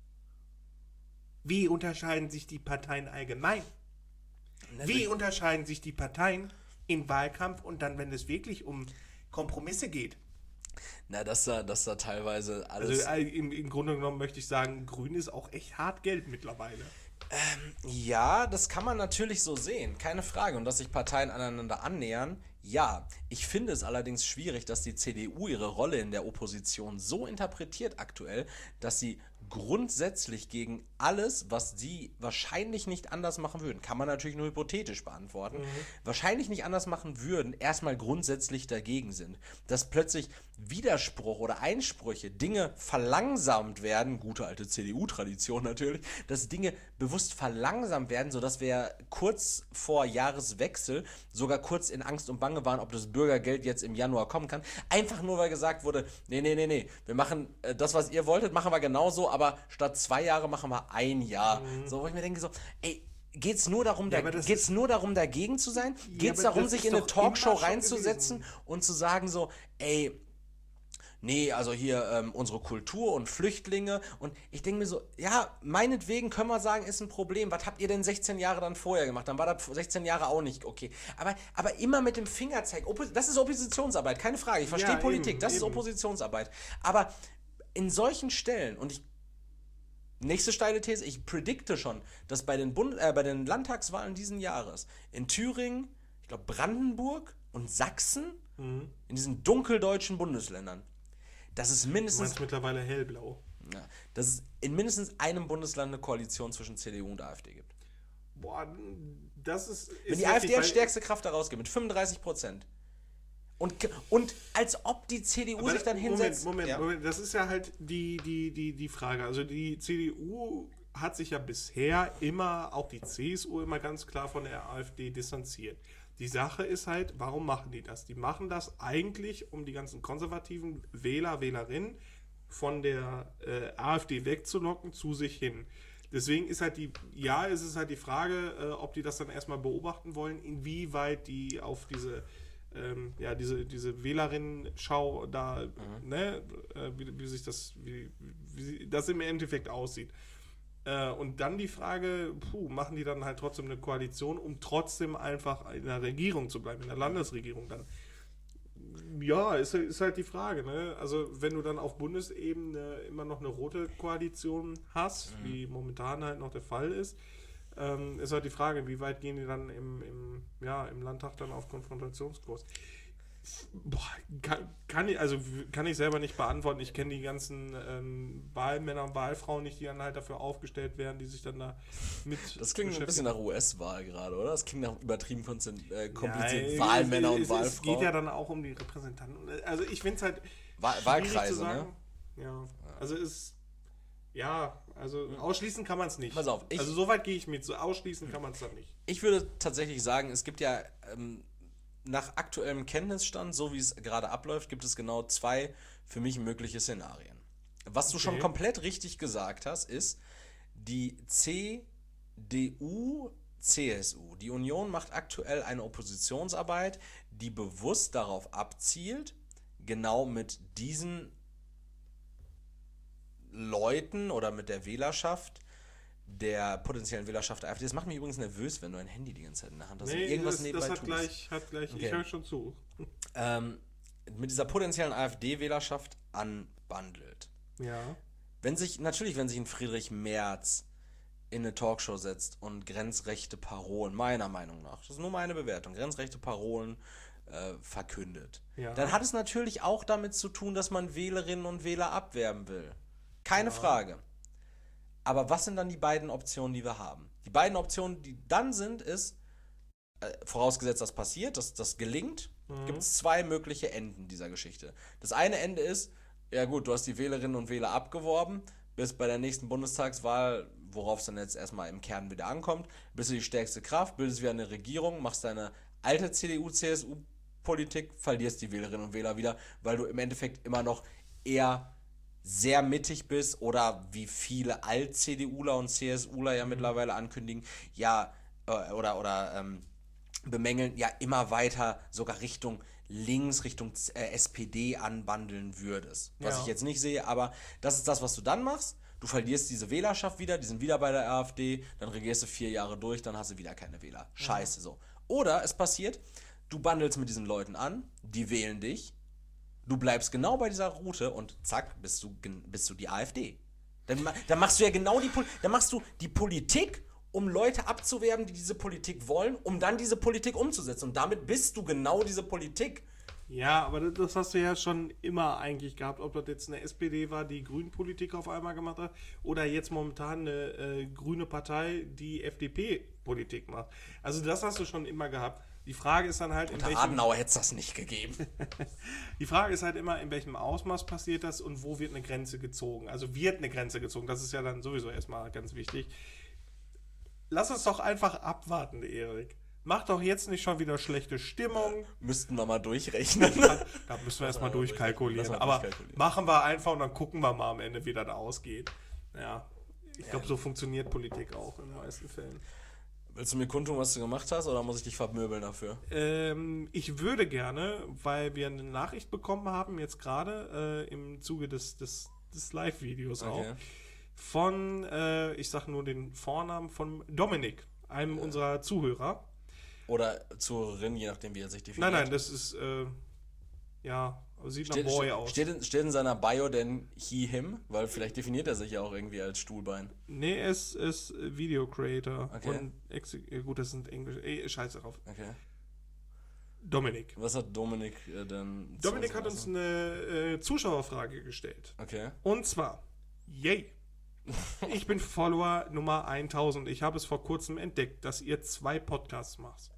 wie unterscheiden sich die Parteien allgemein? Wie unterscheiden sich die Parteien im Wahlkampf und dann, wenn es wirklich um Kompromisse geht? Na, dass da teilweise alles... Also im Grunde genommen möchte ich sagen, Grün ist auch echt hart Geld mittlerweile. Ja, das kann man natürlich so sehen, keine Frage. Und dass sich Parteien aneinander annähern, ja. Ich finde es allerdings schwierig, dass die CDU ihre Rolle in der Opposition so interpretiert aktuell, dass sie grundsätzlich gegen alles, was sie wahrscheinlich nicht anders machen würden, kann man natürlich nur hypothetisch beantworten, wahrscheinlich nicht anders machen würden, erstmal grundsätzlich dagegen sind. Dass plötzlich Widerspruch oder Einsprüche, Dinge verlangsamt werden, gute alte CDU-Tradition natürlich, dass Dinge bewusst verlangsamt werden, sodass wir kurz vor Jahreswechsel sogar kurz in Angst und Bange waren, ob das Bürgergeld jetzt im Januar kommen kann. Einfach nur, weil gesagt wurde, nee, wir machen das, was ihr wolltet, machen wir genauso, aber statt 2 Jahre machen wir 1 Jahr. So, wo ich mir denke so, ey, geht's nur darum, dagegen zu sein? Geht's darum, sich in eine Talkshow reinzusetzen und zu sagen so, ey, nee, also hier unsere Kultur und Flüchtlinge, und ich denke mir so, ja, meinetwegen können wir sagen, ist ein Problem. Was habt ihr denn 16 Jahre dann vorher gemacht? Dann war das 16 Jahre auch nicht okay. Aber immer mit dem Fingerzeig. Das ist Oppositionsarbeit, keine Frage. Ich verstehe Politik, das ist Oppositionsarbeit. Aber in solchen Stellen, und nächste steile These, ich predikte schon, dass bei den Landtagswahlen diesen Jahres in Thüringen, ich glaube Brandenburg und Sachsen, in diesen dunkeldeutschen Bundesländern, dass es mindestens... Du meinst mittlerweile hellblau. Ja, dass es in mindestens einem Bundesland eine Koalition zwischen CDU und AfD gibt. Boah, das ist... Wenn die AfD als stärkste Kraft da rausgeht, mit 35%. Und als ob die CDU sich dann hinsetzt... Moment, das ist ja halt die Frage. Also die CDU hat sich ja bisher immer, auch die CSU, immer ganz klar von der AfD distanziert. Die Sache ist halt, warum machen die das? Die machen das eigentlich, um die ganzen konservativen Wähler, Wählerinnen von der AfD wegzulocken zu sich hin. Deswegen ist halt es ist halt die Frage, ob die das dann erstmal beobachten wollen, inwieweit die auf diese Wählerinnen-Schau da, wie das im Endeffekt aussieht. Und dann die Frage, machen die dann halt trotzdem eine Koalition, um trotzdem einfach in der Regierung zu bleiben, in der Landesregierung dann? Ja, ist halt die Frage, ne? Also wenn du dann auf Bundesebene immer noch eine rote Koalition hast, wie momentan halt noch der Fall ist halt die Frage, wie weit gehen die dann im Landtag dann auf Konfrontationskurs? Kann ich selber nicht beantworten. Ich kenne die ganzen Wahlmänner und Wahlfrauen nicht, die dann halt dafür aufgestellt werden, die sich dann da mit... Das klingt ein bisschen nach US-Wahl gerade, oder? Das klingt nach übertrieben kompliziert Wahlmänner und Wahlfrauen. Es geht ja dann auch um die Repräsentanten. Also ich finde es halt Wahlkreise, zu sagen. Ne? Ja, also ausschließen kann man es nicht. Pass auf, also so weit gehe ich mit, so ausschließen kann man es dann nicht. Ich würde tatsächlich sagen, es gibt ja nach aktuellem Kenntnisstand, so wie es gerade abläuft, gibt es genau 2 für mich mögliche Szenarien. Was du schon komplett richtig gesagt hast, ist, die CDU, CSU, die Union macht aktuell eine Oppositionsarbeit, die bewusst darauf abzielt, genau mit diesen Leuten oder mit der Wählerschaft, der potenziellen Wählerschaft der AfD. Das macht mich übrigens nervös, wenn du ein Handy die ganze Zeit in der Hand hast und irgendwas nebenbei tust. Hat gleich, okay. Ich höre schon zu. Mit dieser potenziellen AfD-Wählerschaft anbandelt. Ja. Wenn sich ein Friedrich Merz in eine Talkshow setzt und grenzrechte Parolen, meiner Meinung nach, das ist nur meine Bewertung, grenzrechte Parolen verkündet, dann hat es natürlich auch damit zu tun, dass man Wählerinnen und Wähler abwerben will. Keine Frage. Aber was sind dann die beiden Optionen, die wir haben? Die beiden Optionen, die dann sind, ist, vorausgesetzt, das passiert, dass das gelingt, gibt es 2 mögliche Enden dieser Geschichte. Das eine Ende ist, ja gut, du hast die Wählerinnen und Wähler abgeworben, bist bei der nächsten Bundestagswahl, worauf es dann jetzt erstmal im Kern wieder ankommt, bist du die stärkste Kraft, bildest wieder eine Regierung, machst deine alte CDU-CSU-Politik, verlierst die Wählerinnen und Wähler wieder, weil du im Endeffekt immer noch eher sehr mittig bist oder wie viele Alt-CDUler und CSUler ja mittlerweile ankündigen, bemängeln, ja immer weiter sogar Richtung links, Richtung SPD anbandeln würdest. Was ich jetzt nicht sehe, aber das ist das, was du dann machst. Du verlierst diese Wählerschaft wieder, die sind wieder bei der AfD, dann regierst du 4 Jahre durch, dann hast du wieder keine Wähler. Scheiße so. Oder es passiert, du bandelst mit diesen Leuten an, die wählen dich, du bleibst genau bei dieser Route und zack, bist du die AfD. Dann machst du ja genau die Politik, um Leute abzuwerben, die diese Politik wollen, um dann diese Politik umzusetzen. Und damit bist du genau diese Politik. Ja, aber das hast du ja schon immer eigentlich gehabt, ob das jetzt eine SPD war, die Grünpolitik auf einmal gemacht hat, oder jetzt momentan eine grüne Partei, die FDP-Politik macht. Also das hast du schon immer gehabt. Die Frage ist dann halt, Unter Adenauer hätte es das nicht gegeben. die Frage ist halt immer, in welchem Ausmaß passiert das und wo wird eine Grenze gezogen. Also wird eine Grenze gezogen, das ist ja dann sowieso erstmal ganz wichtig. Lass uns doch einfach abwarten, Erik. Mach doch jetzt nicht schon wieder schlechte Stimmung. Müssten wir mal durchrechnen. Da müssen wir erstmal durchkalkulieren. Lass mal Aber durchkalkulieren. machen wir einfach und dann gucken wir mal am Ende, wie das ausgeht. Ja, ich glaube, so funktioniert Politik auch in den meisten Fällen. Willst du mir kundtun, was du gemacht hast, oder muss ich dich vermöbeln dafür? Ich würde gerne, weil wir eine Nachricht bekommen haben, jetzt gerade im Zuge des Live-Videos auch, von, ich sag nur den Vornamen, von Dominik, einem unserer Zuhörer. Oder Zuhörerin, je nachdem, wie er sich definiert. Nein, das ist, sieht nach Boy aus. Steht in seiner Bio denn he, him? Weil vielleicht definiert er sich ja auch irgendwie als Stuhlbein. Nee, es ist Video Creator. Okay. Und gut, das sind Englisch. Scheiße drauf. Okay. Dominik. Was hat Dominik denn? Dominik hat uns eine Zuschauerfrage gestellt. Okay. Und zwar, yay. Ich bin Follower Nummer 1000. Ich habe es vor kurzem entdeckt, dass ihr 2 Podcasts macht.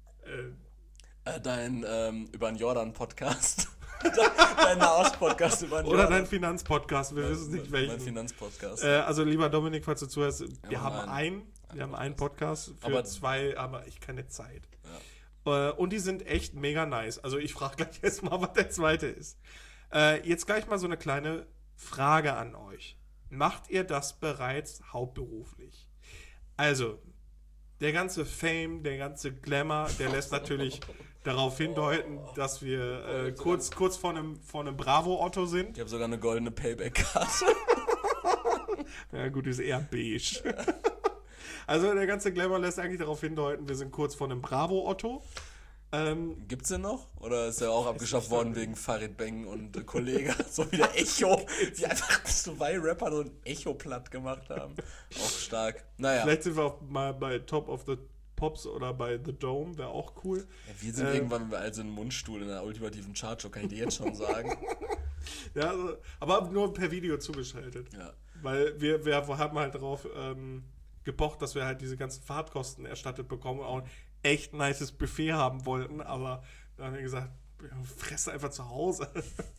Dein über den Jordan-Podcast. Dein Nahost-Podcast über den Jordan. Oder dein Finanzpodcast, wir wissen nicht welchen. Mein Finanzpodcast. Also lieber Dominik, falls du zuhörst, wir haben haben einen Podcast für aber 2, aber ich keine Zeit. Ja. Und die sind echt mega nice. Also ich frage gleich erstmal, was der zweite ist. Jetzt gleich mal so eine kleine Frage an euch. Macht ihr das bereits hauptberuflich? Also, der ganze Fame, der ganze Glamour, der lässt natürlich darauf hindeuten, dass wir kurz vor einem Bravo-Otto sind. Ich habe sogar eine goldene Payback-Karte. Ja gut, die ist eher beige. Also der ganze Glamour lässt eigentlich darauf hindeuten, wir sind kurz vor einem Bravo-Otto. Gibt's den noch? Oder ist der auch abgeschafft worden wegen Farid Bang und Kollege? So wie der Echo. Die einfach 2 Rapper so ein Echo platt gemacht haben. Auch stark. Naja. Vielleicht sind wir auch mal bei Top of the Pops oder bei The Dome, wäre auch cool. Ja, wir sind irgendwann, wenn wir also einen Mundstuhl in der ultimativen Chartshow, kann ich dir jetzt schon sagen. Ja, also, aber nur per Video zugeschaltet. Ja. Weil wir haben halt drauf gepocht, dass wir halt diese ganzen Fahrtkosten erstattet bekommen und auch ein echt nices Buffet haben wollten, aber dann haben wir gesagt, fress einfach zu Hause.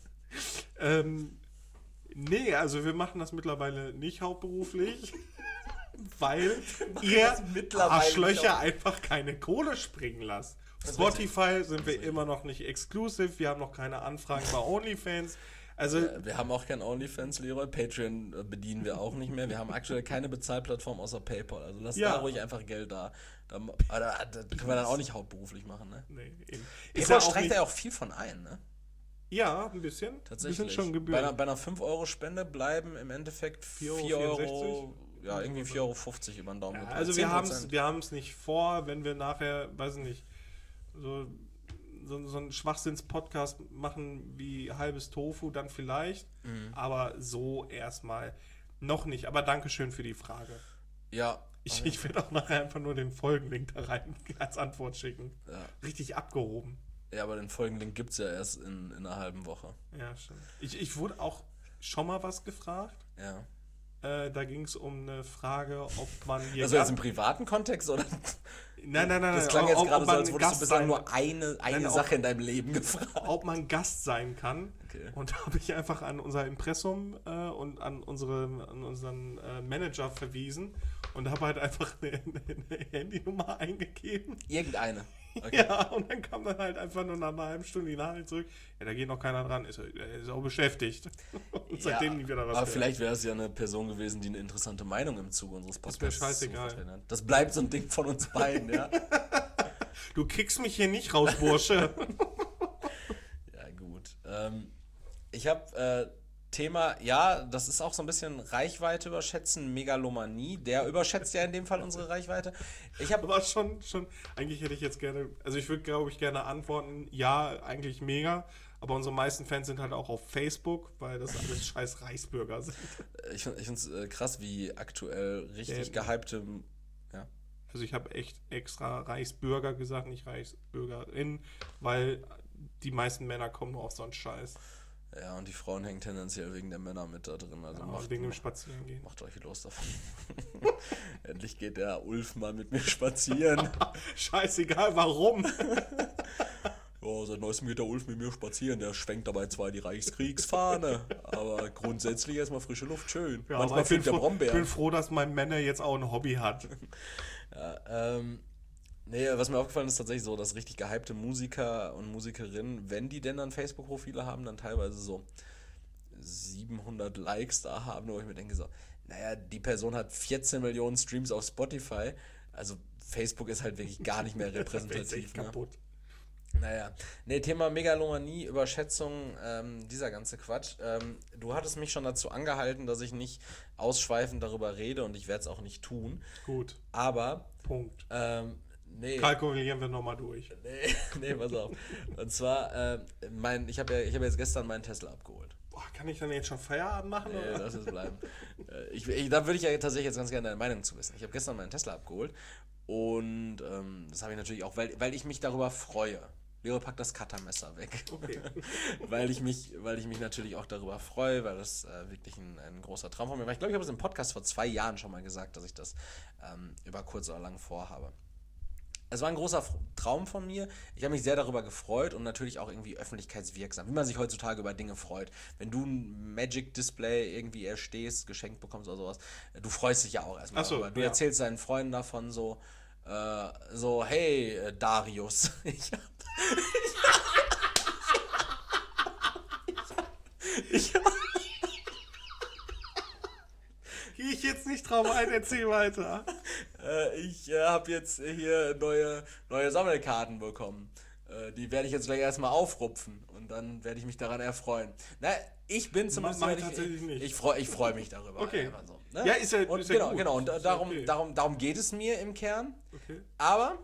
Nee, also wir machen das mittlerweile nicht hauptberuflich, weil ihr Arschlöcher einfach keine Kohle springen lasst. Auf Spotify sind wir immer noch nicht exclusive, wir haben noch keine Anfragen bei OnlyFans. Also wir haben auch kein OnlyFans, Leroy. Patreon bedienen wir auch nicht mehr. Wir haben aktuell keine Bezahlplattform außer PayPal. Also lass da ruhig einfach Geld da. Das können wir dann auch nicht hauptberuflich machen, ne? Nee, eben. PayPal streicht da ja auch viel von ein, ne? Ja, ein bisschen. Tatsächlich. Ein bisschen schon Gebühren. Bei einer 5-Euro-Spende bleiben im Endeffekt 4 Euro, ja, irgendwie 4,50 Euro über den Daumen gebracht. Also wir haben es nicht vor, wenn wir nachher, weiß ich nicht, so einen Schwachsinns-Podcast machen wie halbes Tofu, dann vielleicht. Aber so erstmal noch nicht. Aber Dankeschön für die Frage. Ja. Ich werde auch nachher einfach nur den Folgenlink da rein als Antwort schicken. Ja. Richtig abgehoben. Ja, aber den Folgenlink gibt es ja erst in einer halben Woche. Ja, stimmt. Ich wurde auch schon mal was gefragt. Ja. Da ging es um eine Frage, ob man hier... Also jetzt im privaten Kontext, oder? Nein. Das klang jetzt gerade so, als würdest du bislang nur eine Sache in deinem Leben gefragt. Ob man Gast sein kann. Okay. Und da habe ich einfach an unser Impressum und an unseren Manager verwiesen und habe halt einfach eine Handynummer eingegeben. Irgendeine. Okay. Ja, und dann kam dann halt einfach nur nach einer halben Stunde die Nachricht zurück. Ja, da geht noch keiner dran, ist auch beschäftigt. Und seitdem nie wieder was. Aber vielleicht wäre es ja eine Person gewesen, die eine interessante Meinung im Zuge unseres Podcasts scheißegal. Das bleibt so ein Ding von uns beiden, ja. Du kriegst mich hier nicht raus, Bursche. Ja, gut. Ich habe Thema, ja, das ist auch so ein bisschen Reichweite überschätzen, Megalomanie. Der überschätzt ja in dem Fall unsere Reichweite. Aber schon, eigentlich hätte ich jetzt gerne, also ich würde, glaube ich, gerne antworten, ja, eigentlich mega, aber unsere meisten Fans sind halt auch auf Facebook, weil das alles scheiß Reichsbürger sind. Ich finde es krass, wie aktuell richtig gehypte, ja. Also ich habe echt extra Reichsbürger gesagt, nicht Reichsbürgerin, weil die meisten Männer kommen nur auf so einen Scheiß. Ja, und die Frauen hängen tendenziell wegen der Männer mit da drin. Also wegen dem Spazierengehen. Macht euch los davon. Endlich geht der Ulf mal mit mir spazieren. Scheißegal, warum. Ja, seit neuestem geht der Ulf mit mir spazieren. Der schwenkt dabei zwar die Reichskriegsfahne, aber grundsätzlich erstmal frische Luft, schön. Ja, manchmal fehlt der Brombeer. Ich bin froh, dass mein Männer jetzt auch ein Hobby hat. Ja, nee, was mir aufgefallen ist tatsächlich so, dass richtig gehypte Musiker und Musikerinnen, wenn die denn dann Facebook-Profile haben, dann teilweise so 700 Likes da haben, wo ich mir denke so, naja, die Person hat 14 Millionen Streams auf Spotify, also Facebook ist halt wirklich gar nicht mehr repräsentativ. Ne? Kaputt. Naja, nee, Thema Megalomanie, Überschätzung, dieser ganze Quatsch. Du hattest mich schon dazu angehalten, dass ich nicht ausschweifend darüber rede und ich werde es auch nicht tun. Gut. Aber, Punkt. nee. Kalkulieren wir nochmal durch. Nee, pass auf. Und zwar, ich hab jetzt gestern meinen Tesla abgeholt. Boah, kann ich dann jetzt schon Feierabend machen? Nee, oder? lass es bleiben. Da würde ich ja tatsächlich jetzt ganz gerne deine Meinung zu wissen. Ich habe gestern meinen Tesla abgeholt und das habe ich natürlich auch, weil ich mich darüber freue. Leo, pack das Cuttermesser weg. Okay. weil ich mich natürlich auch darüber freue, weil das wirklich ein großer Traum von mir war. Ich glaube, ich habe es im Podcast vor 2 Jahren schon mal gesagt, dass ich das über kurz oder lang vorhabe. Es war ein großer Traum von mir. Ich habe mich sehr darüber gefreut und natürlich auch irgendwie öffentlichkeitswirksam, wie man sich heutzutage über Dinge freut. Wenn du ein Magic Display irgendwie erstehst, geschenkt bekommst oder sowas, du freust dich ja auch erstmal darüber. Du erzählst deinen Freunden davon so, hey, Darius, Gehe ich jetzt nicht drauf ein, erzähl weiter. Ich habe jetzt hier neue Sammelkarten bekommen. Die werde ich jetzt gleich erstmal aufrupfen und dann werde ich mich daran erfreuen. Na, ich bin zumindest... tatsächlich nicht. Ich freu mich darüber. Okay. So, ne? Ja, ist ja und gut. Genau. Und Okay. darum geht es mir im Kern. Okay. Aber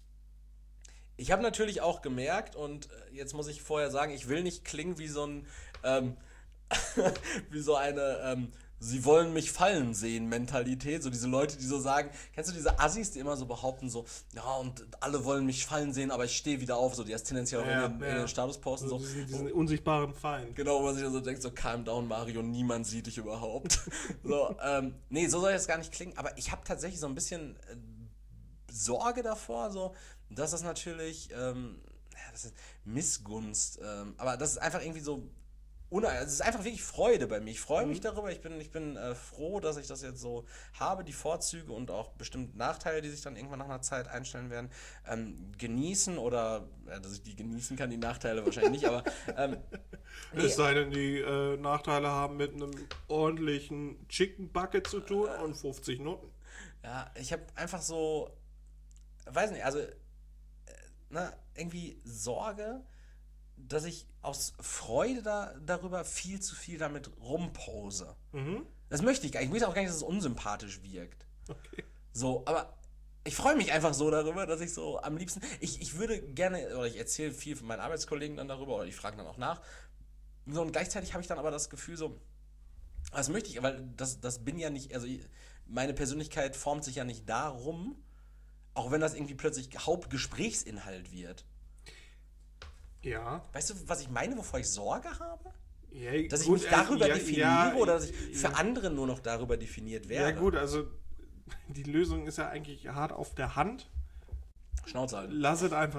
ich habe natürlich auch gemerkt, und jetzt muss ich vorher sagen, ich will nicht klingen wie so ein... wie so eine... Sie wollen mich fallen sehen Mentalität, so diese Leute, die so sagen, kennst du diese Assis, die immer so behaupten so, ja, und alle wollen mich fallen sehen, aber ich stehe wieder auf, so die das tendenziell auch in den Status posten, so. Diesen unsichtbaren Feind. Genau, wo man sich dann so denkt, so calm down Mario, niemand sieht dich überhaupt. So, nee, so soll das gar nicht klingen, aber ich habe tatsächlich so ein bisschen Sorge davor, so, dass das natürlich, das ist Missgunst, aber das ist einfach irgendwie so, es ist einfach wirklich Freude bei mir. Ich freue mich darüber. Ich bin froh, dass ich das jetzt so habe, die Vorzüge und auch bestimmt Nachteile, die sich dann irgendwann nach einer Zeit einstellen werden, genießen oder, dass ich die genießen kann, die Nachteile wahrscheinlich nicht, aber es sei denn, die Nachteile haben mit einem ordentlichen Chicken Bucket zu tun und 50 Noten. Ja, ich habe einfach so, weiß nicht, also irgendwie Sorge, dass ich aus Freude darüber viel zu viel damit rumpose. Mhm. Das möchte ich gar nicht. Ich möchte auch gar nicht, dass es unsympathisch wirkt. Okay. So, aber ich freue mich einfach so darüber, dass ich so am liebsten... Ich würde gerne, oder ich erzähle viel von meinen Arbeitskollegen dann darüber, oder ich frage dann auch nach. So, und gleichzeitig habe ich dann aber das Gefühl so, das möchte ich, weil das bin ja nicht... Also meine Persönlichkeit formt sich ja nicht darum, auch wenn das irgendwie plötzlich Hauptgesprächsinhalt wird. Ja. Weißt du, was ich meine, wovor ich Sorge habe? Ja, dass ich gut, mich darüber definiere oder dass ich für ja. andere nur noch darüber definiert werde. Ja gut, also die Lösung ist ja eigentlich hart auf der Hand. Schnauze halten. Lass es einfach,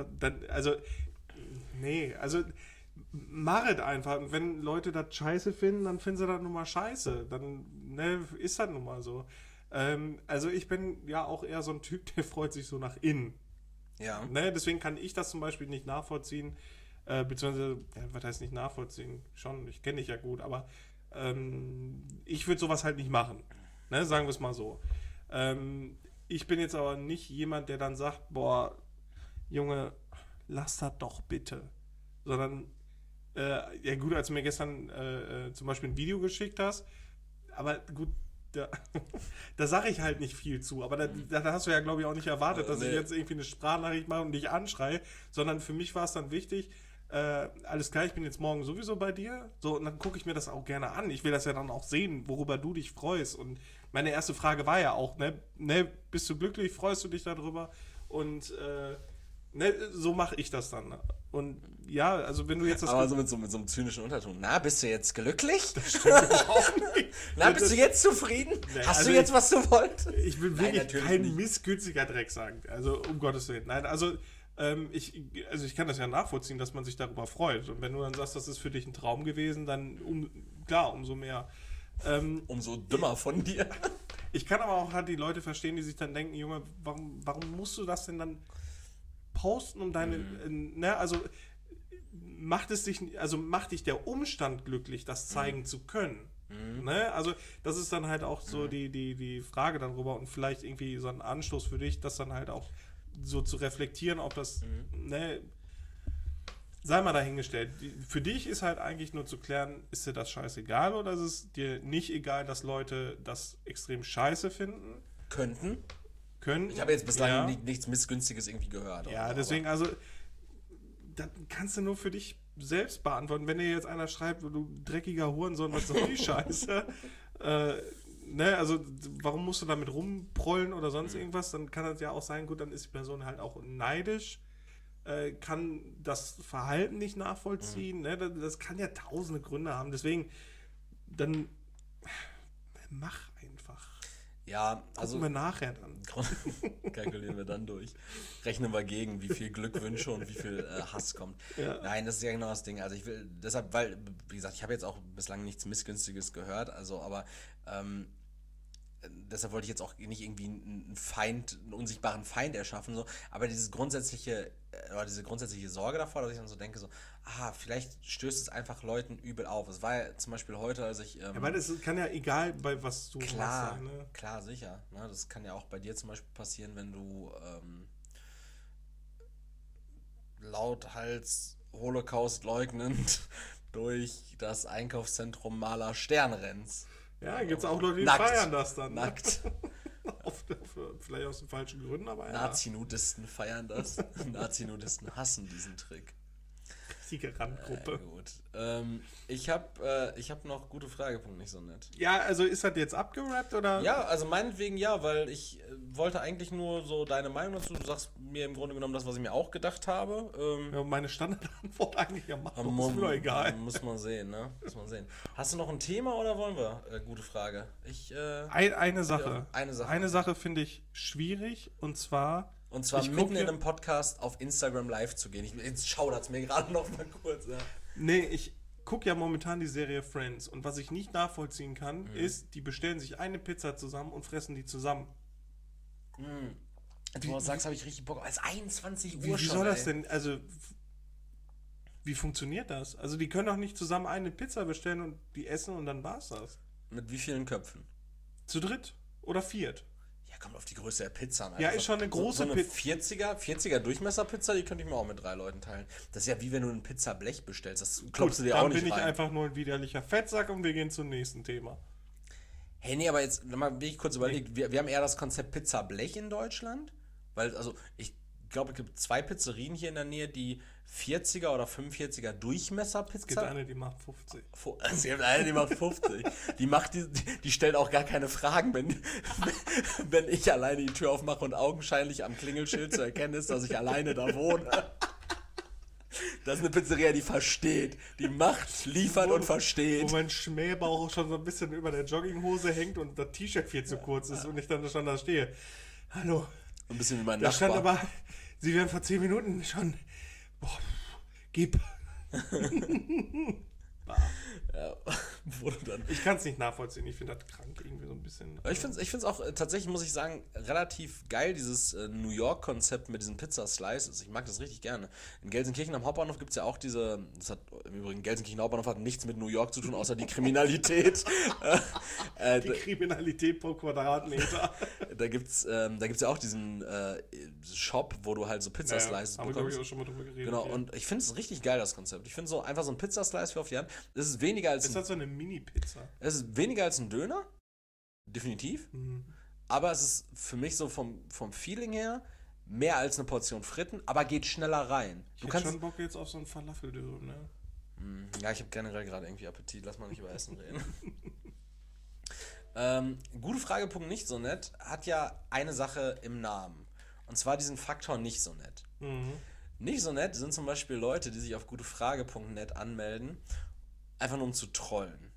mach es einfach. Und wenn Leute das scheiße finden, dann finden sie das nun mal scheiße. Dann ist das nun mal so. Also ich bin ja auch eher so ein Typ, der freut sich so nach innen. Ja. Deswegen kann ich das zum Beispiel nicht nachvollziehen, beziehungsweise, was heißt nicht nachvollziehen? Schon, ich kenne dich ja gut, aber ich würde sowas halt nicht machen. Sagen wir es mal so. Ich bin jetzt aber nicht jemand, der dann sagt, boah, Junge, lass das doch bitte. Sondern, ja gut, als du mir gestern zum Beispiel ein Video geschickt hast, aber gut, da sage ich halt nicht viel zu, aber da hast du ja, glaube ich, auch nicht erwartet, dass ich jetzt irgendwie eine Sprachnachricht mache und dich anschreie, sondern für mich war es dann wichtig, alles klar, ich bin jetzt morgen sowieso bei dir, so, und dann gucke ich mir das auch gerne an. Ich will das ja dann auch sehen, worüber du dich freust. Und meine erste Frage war ja auch, bist du glücklich, freust du dich darüber? Und so mache ich das dann. Und ja, also wenn du jetzt das... Aber so mit so einem zynischen Unterton. Na, bist du jetzt glücklich? Das stimmt überhaupt nicht. Na, bist du jetzt zufrieden? Nee, Hast also du jetzt, was du wolltest? Ich will Nein, wirklich natürlich kein nicht. missgünstiger Dreck sagen. Also um Gottes Willen. Nein, also ich kann das ja nachvollziehen, dass man sich darüber freut. Und wenn du dann sagst, das ist für dich ein Traum gewesen, dann umso mehr. Umso dümmer von dir. Ich kann aber auch halt die Leute verstehen, die sich dann denken, Junge, warum musst du das denn dann posten, um deine, ne, also macht dich der Umstand glücklich, das zeigen zu können. Ne? Also das ist dann halt auch so die Frage darüber und vielleicht irgendwie so ein Anstoß für dich, das dann halt auch so zu reflektieren, ob das, ne, sei mal dahingestellt. Für dich ist halt eigentlich nur zu klären, ist dir das scheißegal oder ist es dir nicht egal, dass Leute das extrem scheiße finden? Könnten. Ich Ich habe jetzt bislang nichts Missgünstiges irgendwie gehört. Ja, deswegen, also, das kannst du nur für dich selbst beantworten. Wenn dir jetzt einer schreibt, du dreckiger Hurensohn, was soll die Scheiße? Ne, also, warum musst du damit rumprollen oder sonst irgendwas? Dann kann das ja auch sein, gut, dann ist die Person halt auch neidisch, kann das Verhalten nicht nachvollziehen. Ne? Das kann ja tausende Gründe haben. Deswegen, dann mach einfach. Ja, also gucken wir nachher dann. Kalkulieren wir dann durch. Rechnen wir gegen, wie viel Glückwünsche und wie viel Hass kommt. Ja. Nein, das ist ja genau das Ding. Also ich will, deshalb, weil, wie gesagt, ich habe jetzt auch bislang nichts Missgünstiges gehört, also aber deshalb wollte ich jetzt auch nicht irgendwie einen unsichtbaren Feind erschaffen, so, aber diese grundsätzliche Sorge davor, dass ich dann so denke, so, vielleicht stößt es einfach Leuten übel auf. Es war ja zum Beispiel heute, als ich... Ja, weil es kann ja egal, bei was du machst. Ne? Klar, sicher. Ne? Das kann ja auch bei dir zum Beispiel passieren, wenn du lauthals Holocaust leugnend durch das Einkaufszentrum Maler Stern rennst. Ja, gibt es auch Leute, die Nackt. feiern das dann. Nackt. Vielleicht aus den falschen Gründen, aber ja. Nazi-Nudisten feiern das. Nazi-Nudisten hassen diesen Trick. Richtige Randgruppe. Gut. Ich hab noch gute Fragepunkte, nicht so nett. Ja, also ist das jetzt abgerappt oder? Ja, also meinetwegen ja, weil ich wollte eigentlich nur so deine Meinung dazu. Du sagst mir im Grunde genommen das, was ich mir auch gedacht habe. Ja, meine Standardantwort eigentlich ja machen. Ist mir doch egal. Muss man sehen, ne? Muss man sehen. Hast du noch ein Thema oder wollen wir? Gute Frage. Eine Sache. Eine Sache finde ich schwierig und zwar mitten in einem Podcast auf Instagram live zu gehen. Jetzt schaudert's mir gerade noch mal kurz. Ja. Nee, ich gucke ja momentan die Serie Friends und was ich nicht nachvollziehen kann, ist, die bestellen sich eine Pizza zusammen und fressen die zusammen. Als du das sagst, habe ich richtig Bock. Es ist 21 Uhr Wie schon. soll das denn, also wie funktioniert das? Also die können doch nicht zusammen eine Pizza bestellen und die essen und dann war's das. Mit wie vielen Köpfen? Zu dritt oder viert. Ja, kommt auf die Größe der Pizza an. Ja, ist schon eine große so eine 40er Durchmesser-Pizza, die könnte ich mir auch mit 3 Leuten teilen. Das ist ja wie wenn du ein Pizzablech bestellst. Das klopfst du dir auch nicht rein. Dann bin ich einfach nur ein widerlicher Fettsack und wir gehen zum nächsten Thema. Hey, nee, aber jetzt mal wie ich kurz überlegt, wir haben eher das Konzept Pizzablech in Deutschland. Weil, also, ich glaube, es gibt 2 Pizzerien hier in der Nähe, die 40er oder 45er Durchmesser-Pizza. Es gibt eine, die macht 50. Es gibt eine, die macht 50. Die stellt auch gar keine Fragen, wenn ich alleine die Tür aufmache und augenscheinlich am Klingelschild zu erkennen ist, dass ich alleine da wohne. Das ist eine Pizzeria, die versteht. Die macht, liefert und versteht. Wo mein Schmähbauch schon so ein bisschen über der Jogginghose hängt und das T-Shirt viel zu kurz ist und ich dann schon da stehe. Hallo. Ein bisschen wie mein Da Nachbar. stand aber, Sie werden vor 10 Minuten schon. Boah, gib. Ja, wurde dann. Ich kann es nicht nachvollziehen. Ich finde das krank irgendwie so ein bisschen. Ich find's auch tatsächlich, muss ich sagen, relativ geil, dieses New York-Konzept mit diesen Pizza-Slices. Ich mag das richtig gerne. In Gelsenkirchen am Hauptbahnhof gibt es ja auch das hat im Übrigen, Gelsenkirchen Hauptbahnhof hat nichts mit New York zu tun, außer die Kriminalität. Die Kriminalität pro Quadratmeter. Da gibt's ja auch diesen Shop, wo du halt so Pizza-Slices bekommst. bekommst. Haben wir, auch schon mal drüber geredet. Genau, hier. und ich finde es richtig geil, das Konzept. Ich finde so einfach so ein Pizzaslice für auf die Hand. Das ist weniger als Ist das so eine Mini-Pizza? Es ist weniger als ein Döner. Definitiv. Aber es ist für mich so vom Feeling her mehr als eine Portion Fritten, aber geht schneller rein. Ich hätte schon Bock jetzt auf so einen Falafeldöner, ne? Ja, ich habe generell gerade irgendwie Appetit. Lass mal nicht über Essen reden. Gute Fragepunkt nicht so nett hat ja eine Sache im Namen. Und zwar diesen Faktor nicht so nett. Nicht so nett sind zum Beispiel Leute, die sich auf gutefrage.net anmelden, einfach nur um zu trollen.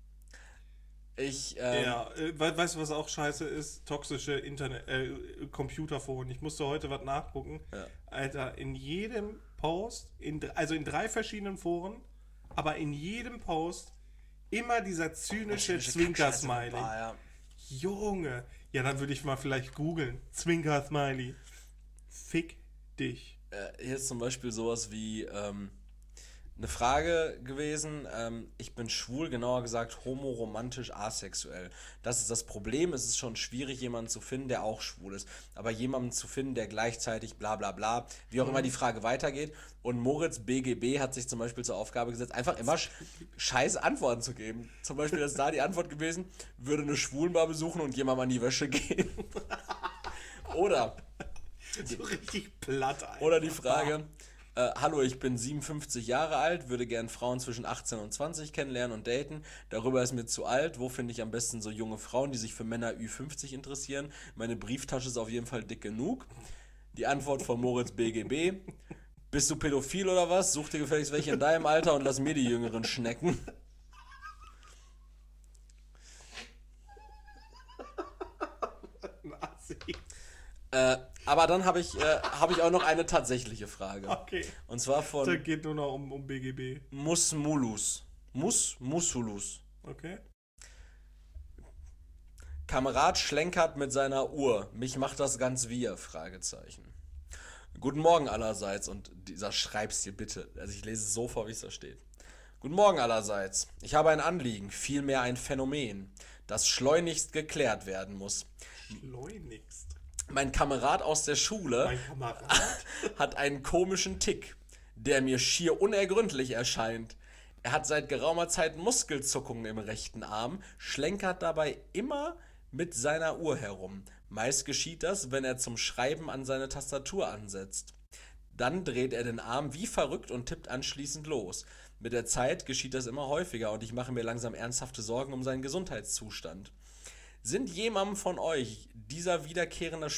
Weißt du, was auch scheiße ist? Toxische Computerforen. Ich musste heute was nachgucken. Ja. Alter, in jedem Post, also in 3 verschiedenen Foren, aber in jedem Post immer dieser zynische Zwinker-Smiley. Ja. Junge. Ja, dann würde ich mal vielleicht googeln. Zwinker-Smiley. Fick dich. Hier ist zum Beispiel sowas wie eine Frage gewesen, ich bin schwul, genauer gesagt homoromantisch asexuell. Das ist das Problem, es ist schon schwierig, jemanden zu finden, der auch schwul ist. Aber jemanden zu finden, der gleichzeitig bla bla bla, wie auch immer die Frage weitergeht. Und Moritz BGB hat sich zum Beispiel zur Aufgabe gesetzt, einfach immer scheiß Antworten zu geben. Zum Beispiel ist da die Antwort gewesen, würde eine Schwulenbar besuchen und jemandem an die Wäsche gehen. Oder so richtig platt, Alter. Oder die Frage, hallo, ich bin 57 Jahre alt, würde gern Frauen zwischen 18 und 20 kennenlernen und daten. Darüber ist mir zu alt. Wo finde ich am besten so junge Frauen, die sich für Männer Ü50 interessieren? Meine Brieftasche ist auf jeden Fall dick genug. Die Antwort von Moritz BGB. Bist du pädophil oder was? Such dir gefälligst welche in deinem Alter und lass mir die Jüngeren schnecken. Aber dann habe ich auch noch eine tatsächliche Frage. Okay. Und zwar von... Da geht nur noch um BGB. Musmulus. Mussulus. Okay. Kamerad schlenkert mit seiner Uhr. Mich macht das ganz wir? Fragezeichen. Guten Morgen allerseits. Und dieser Schreibstil bitte. Also ich lese es so vor, wie es da steht. Guten Morgen allerseits. Ich habe ein Anliegen, vielmehr ein Phänomen, das schleunigst geklärt werden muss. Schleunigst? Mein Kamerad aus der Schule hat einen komischen Tick, der mir schier unergründlich erscheint. Er hat seit geraumer Zeit Muskelzuckungen im rechten Arm, schlenkert dabei immer mit seiner Uhr herum. Meist geschieht das, wenn er zum Schreiben an seine Tastatur ansetzt. Dann dreht er den Arm wie verrückt und tippt anschließend los. Mit der Zeit geschieht das immer häufiger und ich mache mir langsam ernsthafte Sorgen um seinen Gesundheitszustand. Sind jemandem von euch dieser wiederkehrende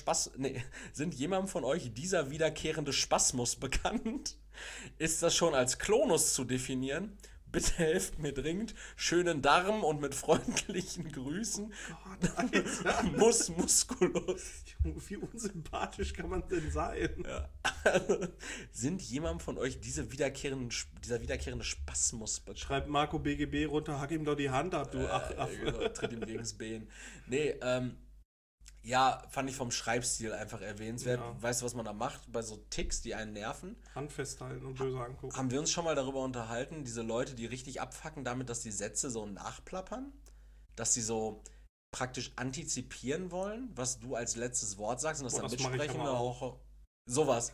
Spasmus bekannt? Ist das schon als Klonus zu definieren? Bitte helft mir dringend. Schönen Darm und mit freundlichen Grüßen. Gott, Alter. Muskulus. Wie unsympathisch kann man denn sein? Ja. Sind jemandem von euch dieser wiederkehrende Spasmus bekannt? Schreibt Marco BGB runter, hack ihm doch die Hand ab, du Aff. Genau, tritt ihm gegens Bein. Nee, ja, fand ich vom Schreibstil einfach erwähnenswert. Ja. Weißt du, was man da macht bei so Ticks, die einen nerven? Hand festhalten und böse angucken. Haben wir uns schon mal darüber unterhalten, diese Leute, die richtig abfacken damit, dass die Sätze so nachplappern? Dass sie so praktisch antizipieren wollen, was du als letztes Wort sagst und das dann mitsprechen oder auch sowas.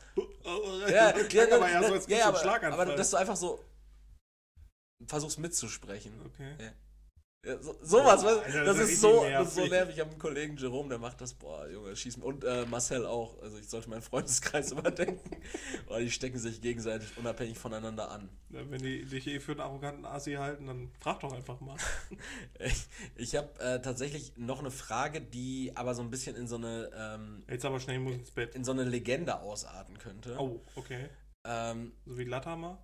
Aber dass du einfach so versuchst mitzusprechen. Okay. Ja. Ja, sowas, Alter, das ist richtig so nervig. Ich habe einen Kollegen, Jerome, der macht das, boah, Junge, schießen. Und Marcel auch, also ich sollte meinen Freundeskreis überdenken. Boah, die stecken sich gegenseitig unabhängig voneinander an. Ja, wenn die dich für einen arroganten Asi halten, dann frag doch einfach mal. Ich habe tatsächlich noch eine Frage, die aber so ein bisschen in so eine Jetzt aber schnell, ich muss ins Bett. in so eine Legende ausarten könnte. Oh, okay. So wie Latimer?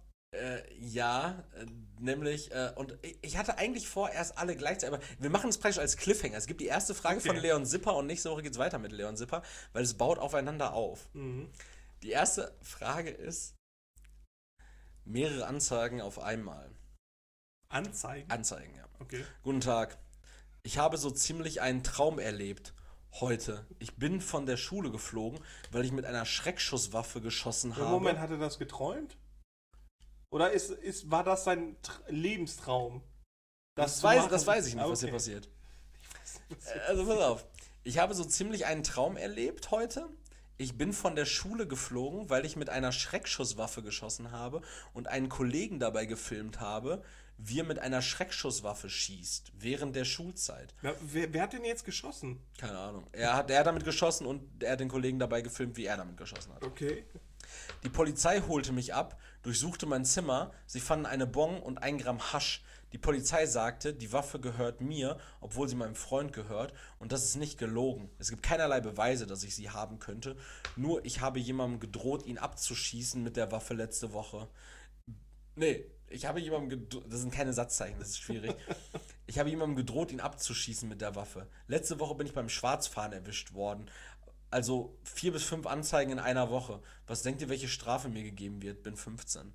Nämlich, und ich hatte eigentlich vor, erst alle gleichzeitig, aber wir machen es praktisch als Cliffhanger. Es gibt die erste Frage von Leon Sipper und nächste Woche geht es weiter mit Leon Sipper, weil es baut aufeinander auf. Mhm. Die erste Frage ist, mehrere Anzeigen auf einmal. Anzeigen? Anzeigen, ja. Okay. Guten Tag. Ich habe so ziemlich einen Traum erlebt. Heute. Ich bin von der Schule geflogen, weil ich mit einer Schreckschusswaffe geschossen habe. Im Moment hat er das geträumt? Oder war das sein Lebenstraum? Das weiß ich nicht, was hier Okay. passiert. Also pass auf. Ich habe so ziemlich einen Traum erlebt heute. Ich bin von der Schule geflogen, weil ich mit einer Schreckschusswaffe geschossen habe und einen Kollegen dabei gefilmt habe, wie er mit einer Schreckschusswaffe schießt, während der Schulzeit. Ja, wer hat denn jetzt geschossen? Keine Ahnung. Er hat damit geschossen und er hat den Kollegen dabei gefilmt, wie er damit geschossen hat. Okay. Die Polizei holte mich ab, durchsuchte mein Zimmer, sie fanden eine Bong und 1 Gramm Hasch. Die Polizei sagte, die Waffe gehört mir, obwohl sie meinem Freund gehört, und das ist nicht gelogen. Es gibt keinerlei Beweise, dass ich sie haben könnte, nur ich habe jemandem gedroht, ihn abzuschießen mit der Waffe letzte Woche. Nee, ich habe jemandem gedroht, das sind keine Satzzeichen, das ist schwierig. Ich habe jemandem gedroht, ihn abzuschießen mit der Waffe. Letzte Woche bin ich beim Schwarzfahren erwischt worden. Also 4 bis 5 Anzeigen in einer Woche. Was denkt ihr, welche Strafe mir gegeben wird? Bin 15.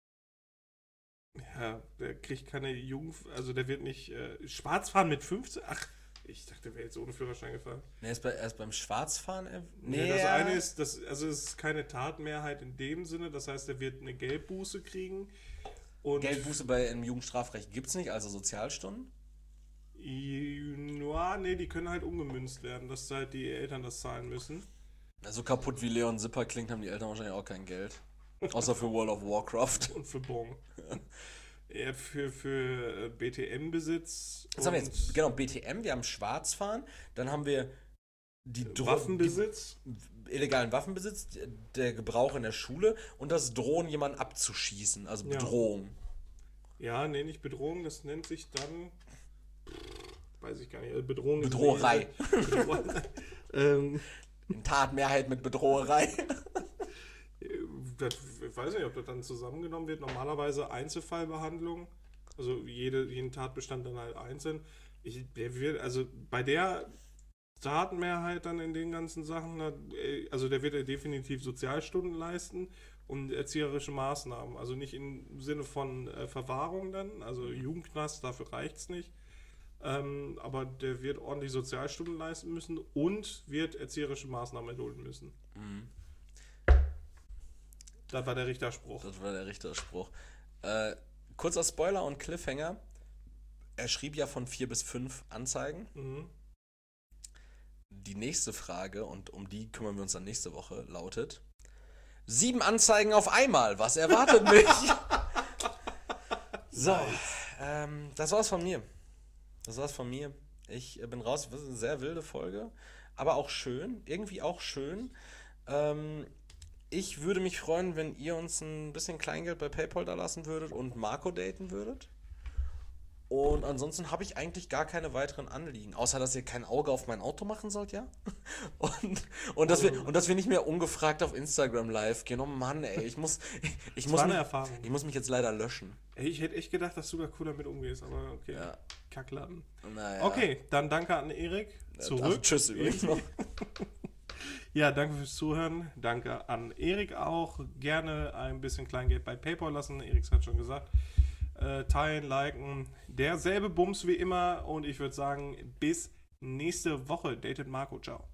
Ja, der kriegt keine also der wird nicht Schwarzfahren mit 15? Ach, ich dachte, der wäre jetzt ohne Führerschein gefahren. Ne, er ist beim Schwarzfahren. Nee, das eine ist, also es ist keine Tatmehrheit in dem Sinne, das heißt, er wird eine Geldbuße kriegen. Und Geldbuße im Jugendstrafrecht gibt es nicht, also Sozialstunden? Ja, nee, die können halt umgemünzt werden, dass halt die Eltern das zahlen müssen. So kaputt wie Leon Zipper klingt, haben die Eltern wahrscheinlich auch kein Geld. Außer für World of Warcraft. Und für Bon. Ja, für BTM-Besitz. Was haben wir jetzt? Genau, BTM, wir haben Schwarzfahren, dann haben wir die Waffenbesitz. Illegalen Waffenbesitz, der Gebrauch in der Schule und das Drohen, jemanden abzuschießen, also Bedrohung. Ja, nee, nicht Bedrohung, das nennt sich dann, weiß ich gar nicht, Bedrohung. Bedroherei. In Tatmehrheit mit Bedroherei. Ich weiß nicht, ob das dann zusammengenommen wird. Normalerweise Einzelfallbehandlung. Also jeden Tatbestand dann halt einzeln. Also bei der Tatenmehrheit dann in den ganzen Sachen, also der wird ja definitiv Sozialstunden leisten und erzieherische Maßnahmen. Also nicht im Sinne von Verwahrung dann, also Jugendknast, dafür reicht es nicht. Aber der wird ordentlich Sozialstunden leisten müssen und wird erzieherische Maßnahmen erdulden müssen. Mhm. Das war der Richterspruch. Kurzer Spoiler und Cliffhanger. Er schrieb ja von 4 bis 5 Anzeigen. Mhm. Die nächste Frage, und um die kümmern wir uns dann nächste Woche, lautet: 7 Anzeigen auf einmal, was erwartet mich? So, das war's von mir. Ich bin raus. Das ist eine sehr wilde Folge, aber auch schön. Irgendwie auch schön. Ich würde mich freuen, wenn ihr uns ein bisschen Kleingeld bei PayPal da lassen würdet und Marco daten würdet. Und ansonsten habe ich eigentlich gar keine weiteren Anliegen. Außer, dass ihr kein Auge auf mein Auto machen sollt, ja? Und dass wir nicht mehr ungefragt auf Instagram live gehen. Oh Mann, ey, ich muss mich jetzt leider löschen. Ey, ich hätte echt gedacht, dass du da cool damit umgehst, aber okay. Ja. Kackladen. Naja. Okay, dann danke an Erik. Zurück. Tschüss übrigens noch. Ja, danke fürs Zuhören. Danke an Erik auch. Gerne ein bisschen Kleingeld bei PayPal lassen. Erik hat schon gesagt. Teilen, liken. Derselbe Bums wie immer. Und ich würde sagen, bis nächste Woche. Dated Marco. Ciao.